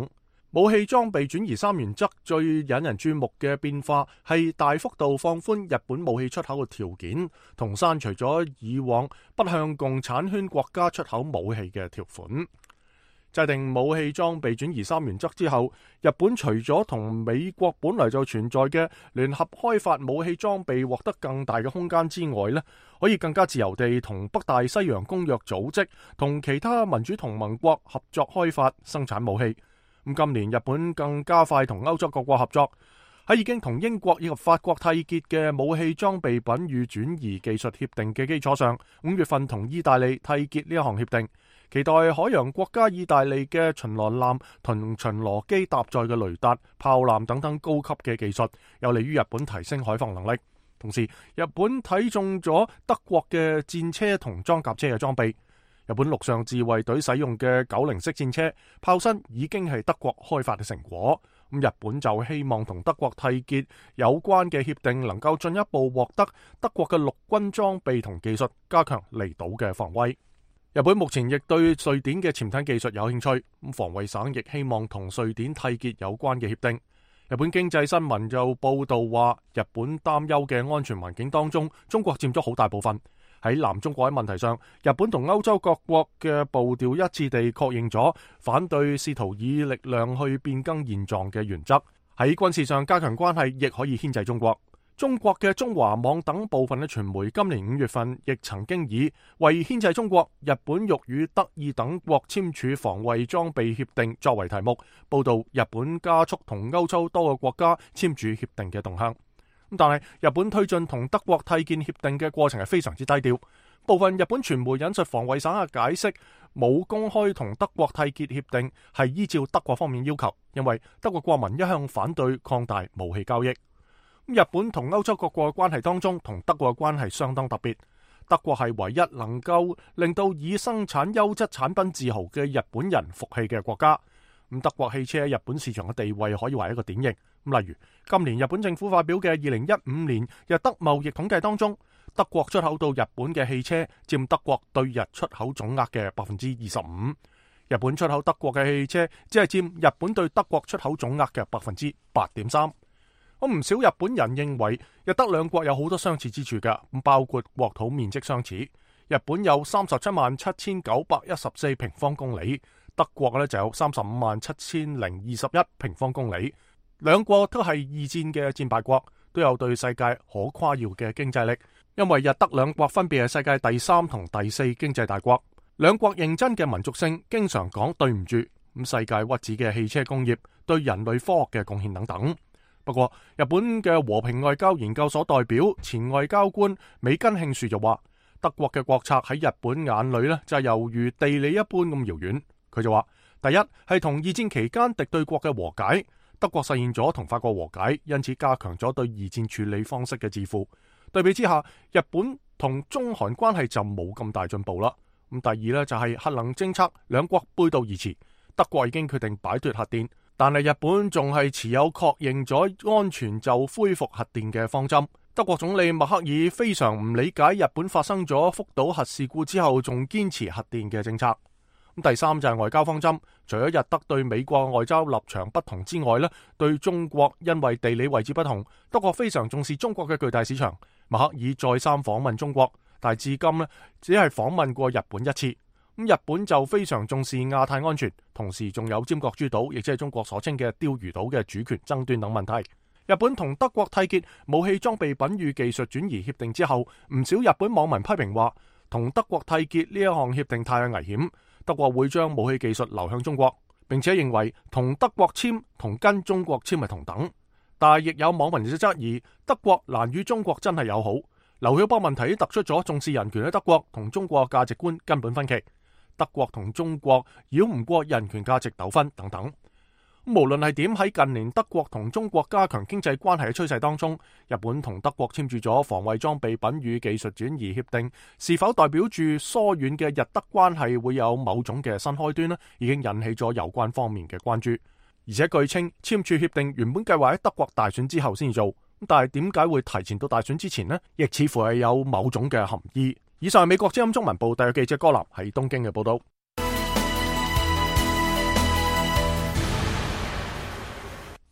武器裝備轉移三原則最引人注目嘅變化係大幅度放寬日本武器出口嘅條件，同刪除咗以往不向共產圈國家出口武器嘅條款。制定武器裝備轉移三原則之後，日本除咗同美國本來就存在嘅聯合開發武器裝備獲得更大嘅空間之外呢，可以更加自由地同北大西洋公約組織同其他民主同盟國合作開發生產武器。咁今年日本更加快同歐洲各國合作，喺已經同英國以及法國締結嘅武器裝備品與轉移技術協定嘅基礎上，五月份同意大利締結呢一項協定，期待海洋國家意大利嘅巡邏艦同巡邏機搭載嘅雷達、炮艦等等高級嘅技術，有利於日本提升海防能力。同時，日本睇中咗德國嘅戰車同裝甲車嘅裝備。日本陸上自衛隊使用嘅九零式戰車炮身已經係德國開發嘅成果，咁日本就希望同德國締結有關嘅協定，能夠進一步獲得德國嘅陸軍裝備同技術，加強離島嘅防衛。日本目前亦對瑞典嘅潛艇技術有興趣，咁防衛省亦希望同瑞典締結有關嘅協定。日本經濟新聞就報道話，日本擔憂嘅安全環境當中，中國佔咗好大部分。喺南中國喺問題上，日本同歐洲各國嘅步調一致地確認咗反對試圖以力量去變更現狀嘅原則。喺軍事上加強關係，亦可以牽制中國。中國嘅中華網等部分嘅傳媒今年五月份亦曾經以為牽制中國，日本欲與德意等國簽署防衛裝備協定作為題目，報道日本加速同歐洲多個國家簽署協定嘅動向。但係日本推進同德國締結協定嘅過程係非常之低調。部分日本傳媒引述防衛省嘅解釋，冇公開同德國締結協定係依照德國方面要求，因為德國國民一向反對擴大武器交易。日本同歐洲各國嘅關係當中，同德國嘅關係相當特別。德國係唯一能夠令到以生產優質產品自豪嘅日本人服氣嘅國家。咁德國汽車喺日本市場嘅地位可以話一個典型。咁例如今年日本政府發表嘅二零一五年日德貿易統計當中，德國出口到日本嘅汽車佔德國對日出口總額嘅百分之二十五。日本出口德國嘅汽車只係佔日本對德國出口總額嘅百分之八點三。咁唔少日本人認為日德兩國有好多相似之處㗎，咁包括國土面積相似。日本有三十七萬七千九百一十四平方公里，德國咧就有三十五萬七千零二十一平方公里。兩國都係二戰嘅戰敗國，都有對世界可誇耀嘅經濟力。因為日德兩國分別係世界第三同第四經濟大國，兩國認真嘅民族性，經常講對唔住，咁世界屈指嘅汽車工業對人類科學嘅貢獻等等。不過，日本嘅和平外交研究所代表前外交官美根慶樹就話，德國嘅國策喺日本眼裏呢，就係猶如地理一般咁遙遠。佢就話，第一係同二戰期間敵對國嘅和解，德國實現咗同法國和解，因此加強咗對二戰處理方式嘅自負。對比之下，日本同中韓關係就冇咁大進步啦。咁第二呢，就係核能政策，兩國背道而馳，德國已經決定擺脫核電。但係日本仲係持有確認咗安全就恢復核電嘅方針。德國總理默克爾非常唔理解日本發生咗福島核事故之後仲堅持核電嘅政策。咁第三就係外交方針，除咗日德對美國外交立場不同之外呢，對中國因為地理位置不同，德國非常重視中國嘅巨大市場。默克爾再三訪問中國，但係至今呢，只係訪問過日本一次。咁日本就非常重視亞太安全，同時仲有尖閣諸島，亦即係中國所稱嘅釣魚島嘅主權爭端等問題。日本同德國締結武器裝備品與技術轉移協定之後，唔少日本網民批評話，同德國締結呢一項協定太危險，德國會將武器技術流向中國，並且認為同德國簽同跟中國簽係同等。但係亦有網民就質疑，德國難與中國真係友好。劉曉波問題突出咗重視人權嘅德國同中國價值觀根本分歧。德國同中國繞唔過人權價值糾紛等等。無論係點，喺近年德國同中國加強經濟關係嘅趨勢當中，日本同德國簽署咗防衛裝備品與技術轉移協定，是否代表住疏遠嘅日德關係會有某種嘅新開端呢？已經引起咗有關方面嘅關注。而且據稱簽署協定原本計劃喺德國大選之後先做，但係點解會提前到大選之前呢？亦似乎係有某種嘅含義。以上係美國之音中文部特約記者柯南喺東京嘅報道。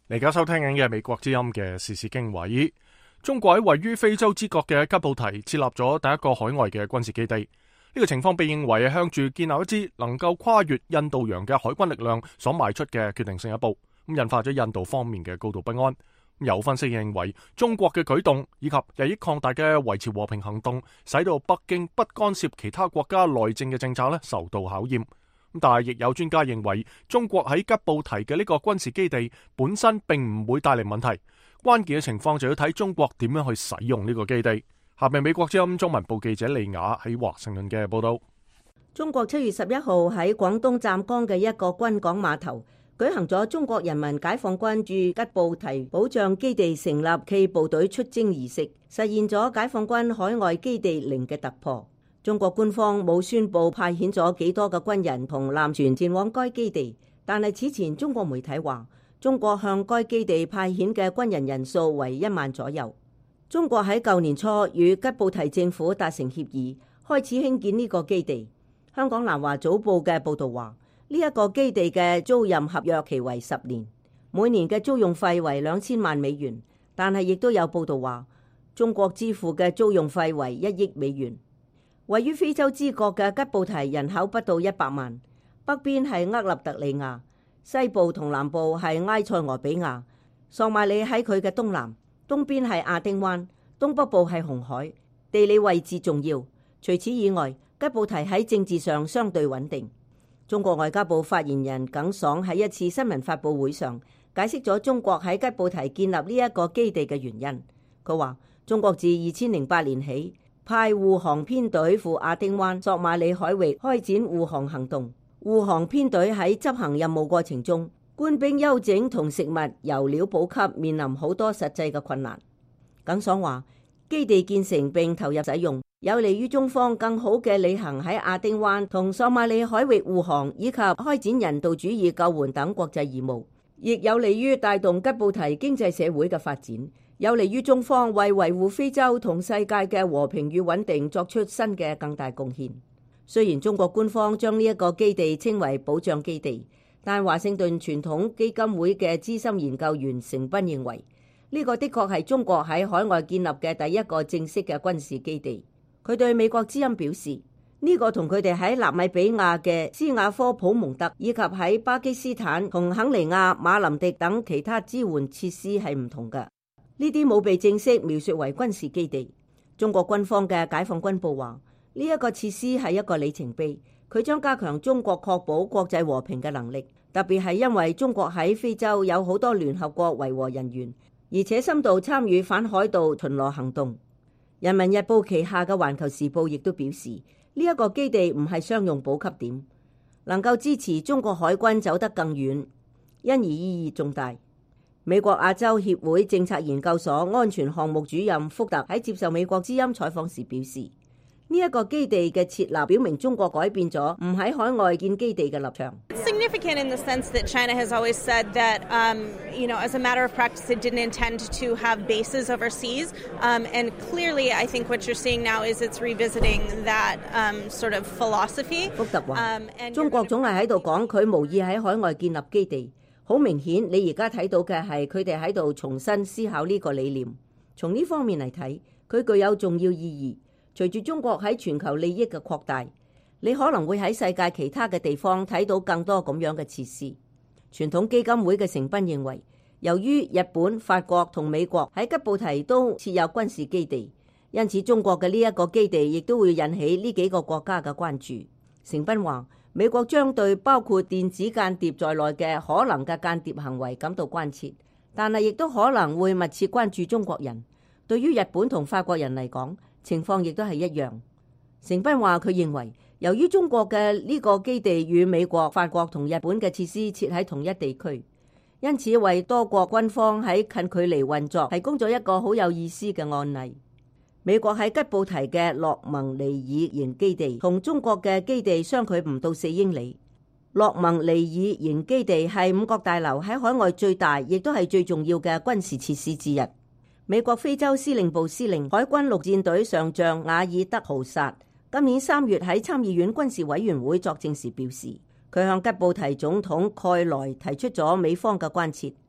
你而家收聽緊嘅美國之音嘅時事經緯。中國喺位於非洲之角嘅吉布提設立咗第一個海外嘅軍事基地，呢、這個情況被認為係向住建立一支能夠跨越印度洋嘅海軍力量所邁出嘅決定性一步，咁引發咗印度方面嘅高度不安。有分析認為，中國嘅舉動以及日益擴大嘅維持和平行動，使到北京不干涉其他國家內政嘅政策咧受到考驗。但係亦有專家認為，中國喺吉布提嘅呢個軍事基地本身並唔會帶嚟問題，關鍵嘅情況就要睇中國點樣去使用呢個基地。下面美國之音中文部記者利雅喺華盛頓嘅報道。 中國七月十一號喺廣東湛江嘅一個軍港碼頭舉行咗中國人民解放軍駐吉布提保障基地成立暨部隊出征儀式，實現咗解放軍海外基地零嘅突破。中國官方冇宣布派遣咗幾多嘅軍人同艦船前往該基地，但係此前中國媒體話，中國向該基地派遣嘅軍人人數為一萬左右。中國喺舊年初與吉布提政府達成協議，開始興建呢個基地。香港南華早報嘅報道話，呢一個基地嘅租賃合約期為十年，每年嘅租用費為兩千萬美元，但係亦都有報道話，中國支付嘅租用費為一億美元。位於非洲之角嘅吉布提人口不到一百萬，北邊係厄立特里亞，西部同南部係埃塞俄比亞，索馬里喺佢嘅東南，東邊係亞丁灣，東北部係紅海，地理位置重要。除此以外，吉布提喺政治上相對穩定。中國外交部發言人耿爽喺一次新聞發佈會上解釋咗中國喺吉布提建立呢一個基地嘅原因。佢話，中國自二千零八年起派護航編隊赴亞丁灣、索馬里海域開展護航行動。護航編隊喺執行任務過程中，官兵休整同食物、油料補給面臨好多實際嘅困難。耿爽話，基地建成並投入使用，有利於中方更好嘅履行喺亞丁灣同索馬里海域護航以及開展人道主義救援等國際義務，亦有利於帶動吉布提經濟社會嘅發展，有利於中方為維護非洲同世界嘅和平與穩定作出新嘅更大貢獻。雖然中國官方將呢一個基地稱為保障基地，但華盛頓傳統基金會嘅資深研究員成斌認為，呢個的確係中國喺海外建立嘅第一個正式嘅軍事基地。佢對美國之音表示，呢個同佢哋喺納米比亞嘅斯瓦科普蒙特以及喺巴基斯坦同肯尼亞馬林迪等其他支援設施係唔同嘅。呢啲冇被正式描述為軍事基地。中國軍方嘅解放軍部話，呢一個設施係一個里程碑，佢將加強中國確保國際和平嘅能力，特別係因為中國喺非洲有好多聯合國維和人員，而且深度參與反海盜巡邏行動。人民日報旗下嘅環球時報亦都表示，呢一個基地唔係商用補給點，能夠支持中國海軍走得更遠，因而意義重大。美國亞洲協會政策研究所安全項目主任福特喺接受美國之音採訪時表示，呢一個基地嘅設立表明中國改變咗唔喺海外建基地嘅立場。 Significant in the sense that China has always said that, um, you know, as a matter of practice, it didn't intend to have bases overseas. Um, and clearly, I think what you're seeing now is it's revisiting that um, sort of philosophy. 福特話，中國總係喺度講佢無意喺海外建立基地。好明顯，你而家睇到嘅係佢哋喺度重新思考呢個理念。從呢方面嚟睇，佢具有重要意義。隨住中國喺全球利益嘅擴大，你可能會喺世界其他嘅地方睇到更多咁樣嘅設施。傳統基金會嘅成斌認為，由於日本、法國同美國喺吉布提都設有軍事基地，因此中國嘅呢一個基地亦都會引起呢幾個國家嘅關注。成斌話，美國將對包括電子間諜在內嘅可能嘅間諜行為感到關切，但係亦都可能會密切關注中國人。對於日本同法國人嚟講，情況亦都係一樣。成斌話，佢認為由於中國嘅呢個基地與美國、法國同日本嘅設施設喺同一地區，因此為多國軍方喺近距離運作提供咗一個好有意思嘅案例。美國喺吉布提嘅洛蒙尼爾營基地同中國嘅基地相距唔到四英里。洛蒙尼爾營基地係五角大樓喺海外最大亦都係最重要嘅軍事設施之一。美國非洲司令部司令海軍陸戰隊上將瓦爾德豪薩今年三月喺參議院軍事委員會作證時表示，佢向吉布提總統蓋萊提出咗美方嘅關切。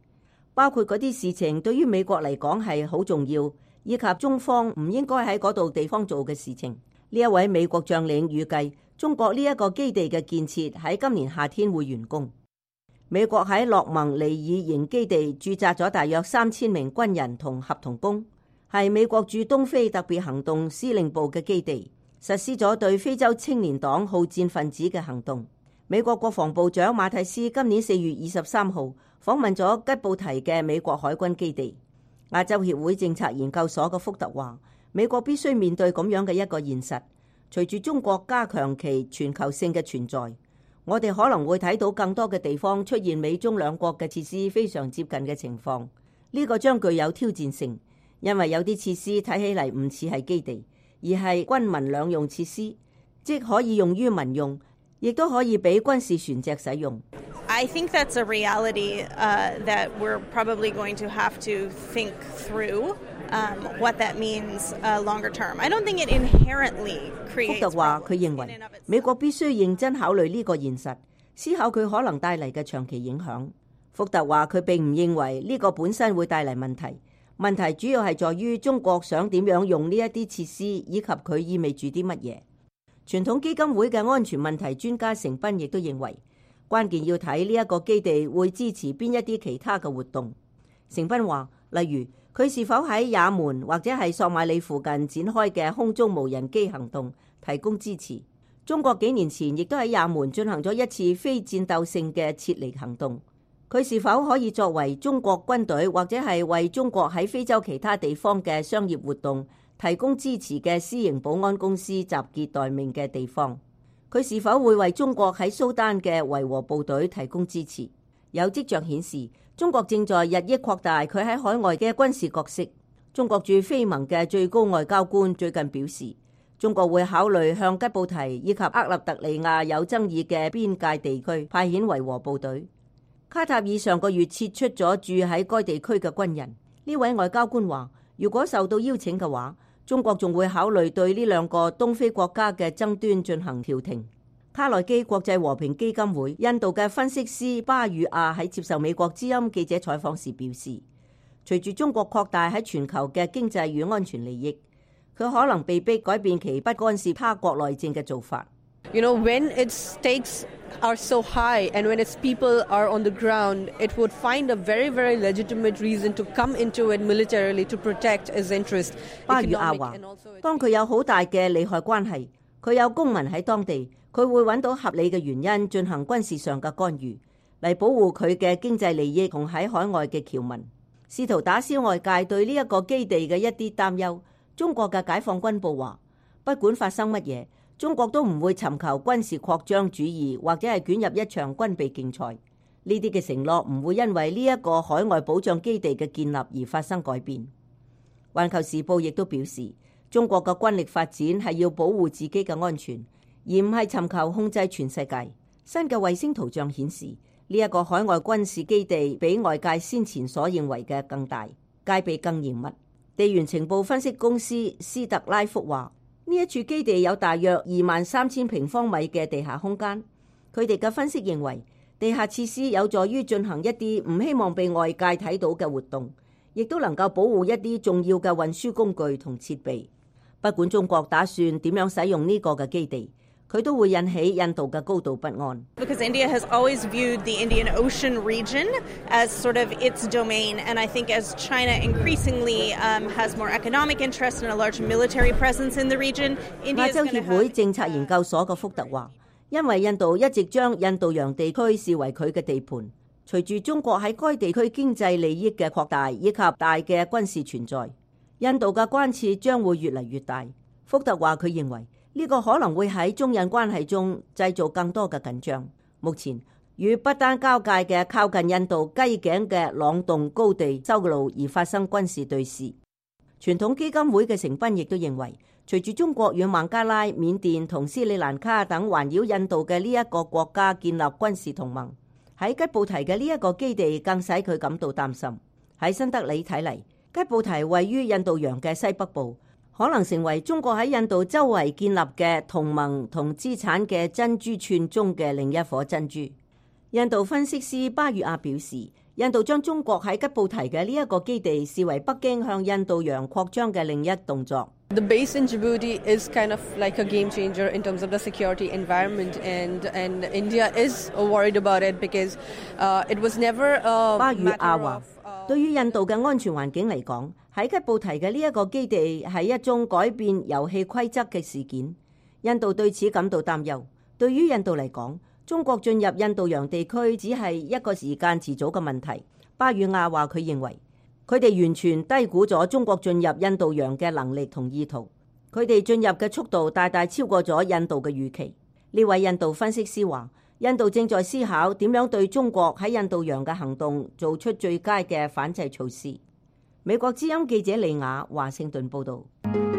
包括嗰啲事情對於美國嚟講係好重要，以及中方唔應該喺嗰度地方做嘅事情。呢一位美國將領預計中國呢一個基地嘅建設喺今年夏天會完工。美國喺洛蒙尼爾營基地駐紮咗大約三千名軍人同合同工，係美國駐東非特別行動司令部嘅基地，實施咗對非洲青年黨好戰分子嘅行動。美國國防部長馬蒂斯今年四月二十三號訪問咗吉布提嘅美國海軍基地。亞洲協會政策研究所嘅福特話，美國必須面對咁樣嘅一個現實，隨住中國加強其全球性嘅存在，我哋可能會睇到更多嘅地方出現美中兩國嘅設施非常接近嘅情況。呢個將具有挑戰性，因為有啲設施睇起嚟唔似係基地，而係軍民兩用設施，即可以用於民用，亦都可以俾軍事船隻使用。 I think that's a reality uh, that we're probably going to have to think through um, what that means uh, longer term. I don't think it inherently creates. 福特話佢認為美國必須認真考慮呢個現實，思考佢可能帶嚟嘅長期影響。福特話佢並唔認為呢個本身會帶嚟問題，問題主要係在於中國想點樣用呢一啲設施，以及佢意味住啲乜嘢。傳統基金會嘅安全問題專家成斌亦都認為，關鍵要睇呢一個基地會支持邊一啲其他嘅活動。成斌話，例如佢是否喺也門或者係索馬里附近展開嘅空中無人機行動提供支持。中國幾年前亦都喺也門進行咗一次非戰鬥性嘅撤離行動。佢是否可以作為中國軍隊或者係為中國喺非洲其他地方嘅商業活動提供支持嘅私營保安公司集結待命嘅地方？佢是否會為中國喺蘇丹嘅維和部隊提供支持？有跡象顯示，中國正在日益擴大佢喺海外嘅軍事角色。中國駐非盟嘅最高外交官最近表示，中國會考慮向吉布提以及厄立特里亞有爭議嘅邊界地區派遣維和部隊。卡塔爾上個月撤出咗駐喺該地區嘅軍人。呢位外交官話，如果受到邀請嘅話，中國仲會考慮對呢兩個東非國家嘅爭端進行調停。卡內基國際和平基金會印度嘅分析師巴宇亞喺接受美國之音記者採訪時表示，隨住中國擴大喺全球嘅經濟與安全利益，佢可能被迫改變其不干涉他國內政嘅做法。 You know, when its stakes are so high and when its people are on the ground, it would find a very, very legitimate reason to come into it militarily to protect its interests. 巴宇亞話，當佢有好大嘅利害關係，佢有公民喺當地，佢會揾到合理嘅原因進行軍事上嘅干預，嚟保護佢嘅經濟利益同喺海外嘅僑民，試圖打消外界對呢一個基地嘅一啲擔憂。中國嘅解放軍報話，不管發生乜嘢，中國都唔會尋求軍事擴張主義，或者係捲入一場軍備競賽。呢啲嘅承諾唔會因為呢一個海外保障基地嘅建立而發生改變。環球時報亦都表示，中國嘅軍力發展係要保護自己嘅安全，而唔係尋求控制全世界。新嘅衛星圖像顯示，呢一個海外軍事基地比外界先前所認為嘅更大，戒備更嚴密。地緣情報分析公司斯特拉福話，呢一處基地有大約二萬三千平方米嘅地下空間。佢哋嘅分析認為，地下設施有助於進行一啲唔希望被外界睇到嘅活動，亦都能夠保護一啲重要嘅運輸工具同設備。不管中國打算點樣使用呢個嘅基地，佢都會引起印度嘅高度不安。 Because India has always viewed the Indian Ocean region as sort of its domain, and I think as China increasingly um, has more economic interest and a large military presence in the region, India is going to have... 亞洲協會政策研究所嘅福特話，因為印度一直將印度洋地區視為佢嘅地盤，隨住中國喺該地區經濟利益嘅擴大以及大嘅軍事存在，印度嘅關切將會越嚟越大。福特話佢認為，呢個可能會喺中印關係中製造更多嘅緊張。目前與不丹交界嘅靠近印度雞頸嘅朗洞高地修路而發生軍事對峙。傳統基金會嘅成斌亦都認為，隨住中國與孟加拉、緬甸同斯里蘭卡等環繞印度嘅呢一個國家建立軍事同盟，喺吉布提嘅呢一個基地更使佢感到擔心。喺新德里睇嚟，吉布提位於印度洋嘅西北部，可能成為中國喺印度周圍建立嘅同盟同資產嘅珍珠串中嘅另一顆珍珠。 印度分析師巴月亞表示，印度將中國喺吉布提嘅呢一個基地視為北京向印度洋擴張嘅另一動作。 The base in Djibouti is kind of like a game changer in terms of the security environment, and and India is worried about it because uh, it was never a 巴月亞話， matter of 對於印度嘅安全環境嚟講，喺吉布提嘅呢一個基地係一宗改變遊戲規則嘅事件。印度對此感到擔憂。對於印度嚟講，中國進入印度洋地區只係一個時間遲早嘅問題。巴月亞話佢認為，佢哋完全低估咗中國進入印度洋嘅能力同意圖，佢哋進入嘅速度大大超過咗印度嘅預期。呢位印度分析師話，印度正在思考點樣對中國喺印度洋嘅行動做出最佳嘅反制措施。美國之音記者李雅華盛頓報導。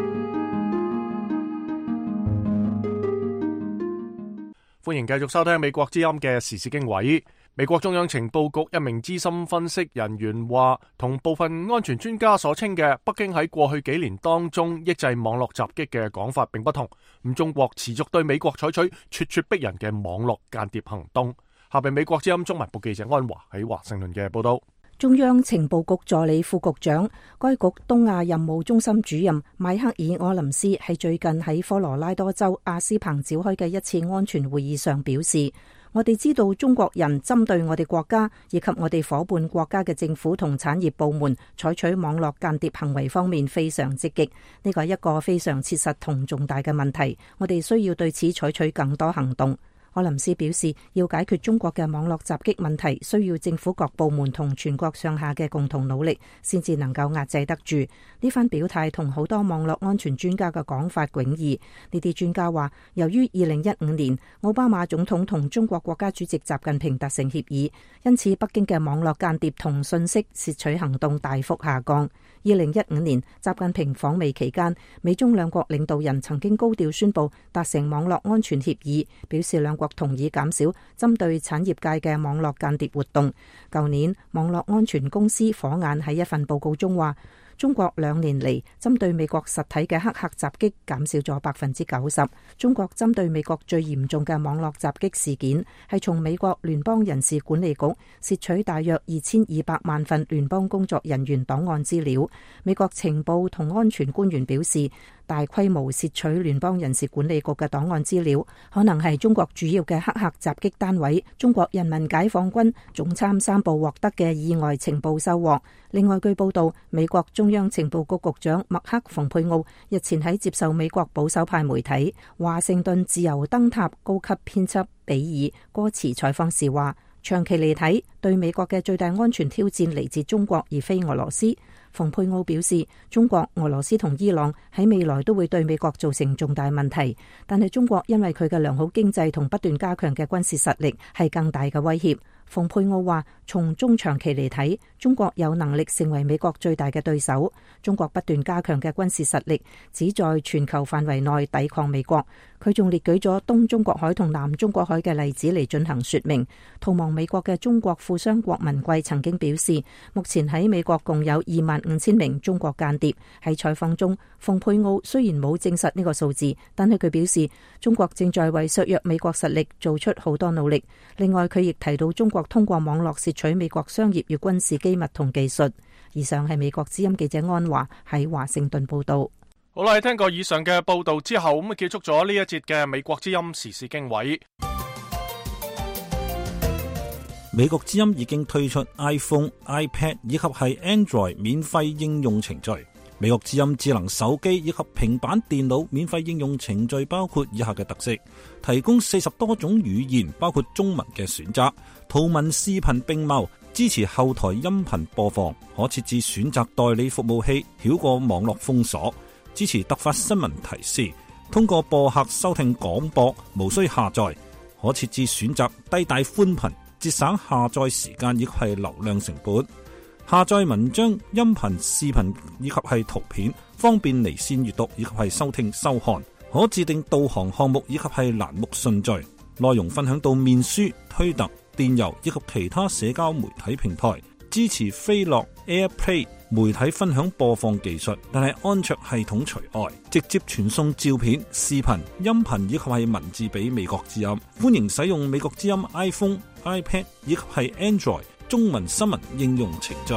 歡迎繼續收聽美國之音嘅時事經緯。美國中央情報局一名資深分析人員話，同部分安全專家所稱嘅北京喺過去幾年當中抑制網絡襲擊嘅講法並不同。咁中國持續對美國採取咄咄逼人嘅網絡間諜行動。下邊美國之音中文部記者安華喺華盛頓嘅報道。 中央情報局助理副局長、該局東亞任務中心主任邁克爾柯林斯喺最近喺科羅拉多州阿斯彭召開嘅一次安全會議上表示，我哋知道中國人針對我哋國家以及我哋夥伴國家嘅政府同產業部門採取網絡間諜行為方面非常積極，呢個係一個非常切實同重大嘅問題，我哋需要對此採取更多行動。柯林斯表示，要解決中國嘅網絡襲擊問題，需要政府各部門同全國上下嘅共同努力，先至能夠壓制得住。呢番表態同好多網絡安全專家嘅講法迥異。呢啲專家話，由於二零一五年奧巴馬總統同中國國家主席習近平達成協議，因此北京嘅網絡間諜同信息竊取行動大幅下降。二零一五年習近平訪美期間，美中兩國領導人曾經高調宣布達成網絡安全協議，表示兩國同意減少針對產業界嘅網絡間諜活動。舊年，網絡安全公司火眼喺一份報告中話，中國兩年嚟針對美國實體嘅黑客襲擊減少咗百分之九十。中國針對美國最嚴重嘅網絡襲擊事件係從美國聯邦人事管理局竊取大約二千二百萬份聯邦工作人員檔案資料。美國情報同安全官員表示，大規模竊取聯邦人事管理局嘅檔案資料，可能係中國主要嘅黑客襲擊單位中國人民解放軍總參三部獲得嘅意外情報收穫。另外，據報道，美國中央情報局局長麥克蓬佩奧日前喺接受美國保守派媒體華盛頓自由燈塔高級編輯比爾戈茨採訪時話，長期嚟睇，對美國嘅最大安全挑戰嚟自中國而非俄羅斯。蓬佩奧表示，中國、俄羅斯同伊朗喺未來都會對美國造成重大問題，但係中國因為佢嘅良好經濟同不斷加強嘅軍事實力係更大嘅威脅。蓬佩奧話，從中長期嚟睇，中國有能力成為美國最大嘅對手。中國不斷加強嘅軍事實力，只在全球範圍內抵抗美國。佢仲列舉咗東中國海同南中國海嘅例子嚟進行說明。逃亡美國嘅中國富商郭文貴曾經表示，目前喺美國共有二萬五千名中國間諜。喺採訪中，蓬佩奧雖然冇證實呢個數字，但係佢表示，中國正在為削弱美國實力做出好多努力。另外，佢亦提到中國通過網絡竊取美國商業與軍事機密同技術。以上係美國之音記者安華喺華盛頓報道。 好啦，聽過以上嘅報道之後，咁啊結束咗呢一節嘅美國之音時事經緯。 美國之音已經推出 iPhone、iPad 以及係 Android 免費應用程序。美國之音智能手機以及平板電腦免費應用程序包括以下嘅特色：提供四十多種語言，包括中文嘅選擇，圖文視頻並茂，支持後台音頻播放，可設置選擇代理服務器，繞過網絡封鎖，支持突發新聞提示，通過播客收聽廣播，無需下載，可設置選擇低帶寬頻，節省下載時間以及係流量成本。下載文章、音頻、視頻以及係圖片，方便離線閱讀以及係收聽收看。可自定導航項目以及係欄目順序。內容分享到面書、推特、電郵以及其他社交媒體平台。支持飛樂、AirPlay、 媒體分享播放技術，但係安卓系統除外，直接傳送照片、視頻、音頻以及係文字俾美國之音。歡迎使用美國之音 iPhone、iPad 以及係 Android 中文新聞應用程序。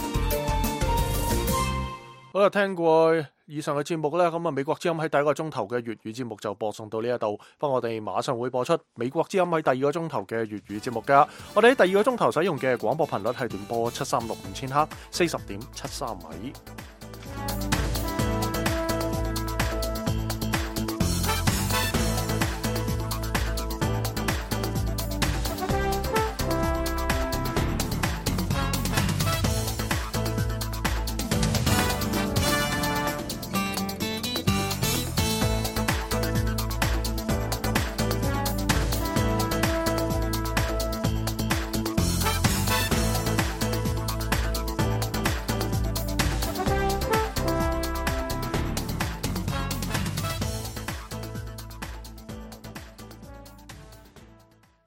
好啦，聽過以上嘅節目呢，咁啊美國之音喺第一個鐘頭嘅粵語節目就播送到呢一度，不過我哋馬上會播出美國之音喺第二個鐘頭嘅粵語節目噶。我哋喺第二個鐘頭使用嘅廣播頻率係短波七三六五千赫，四十點七三米。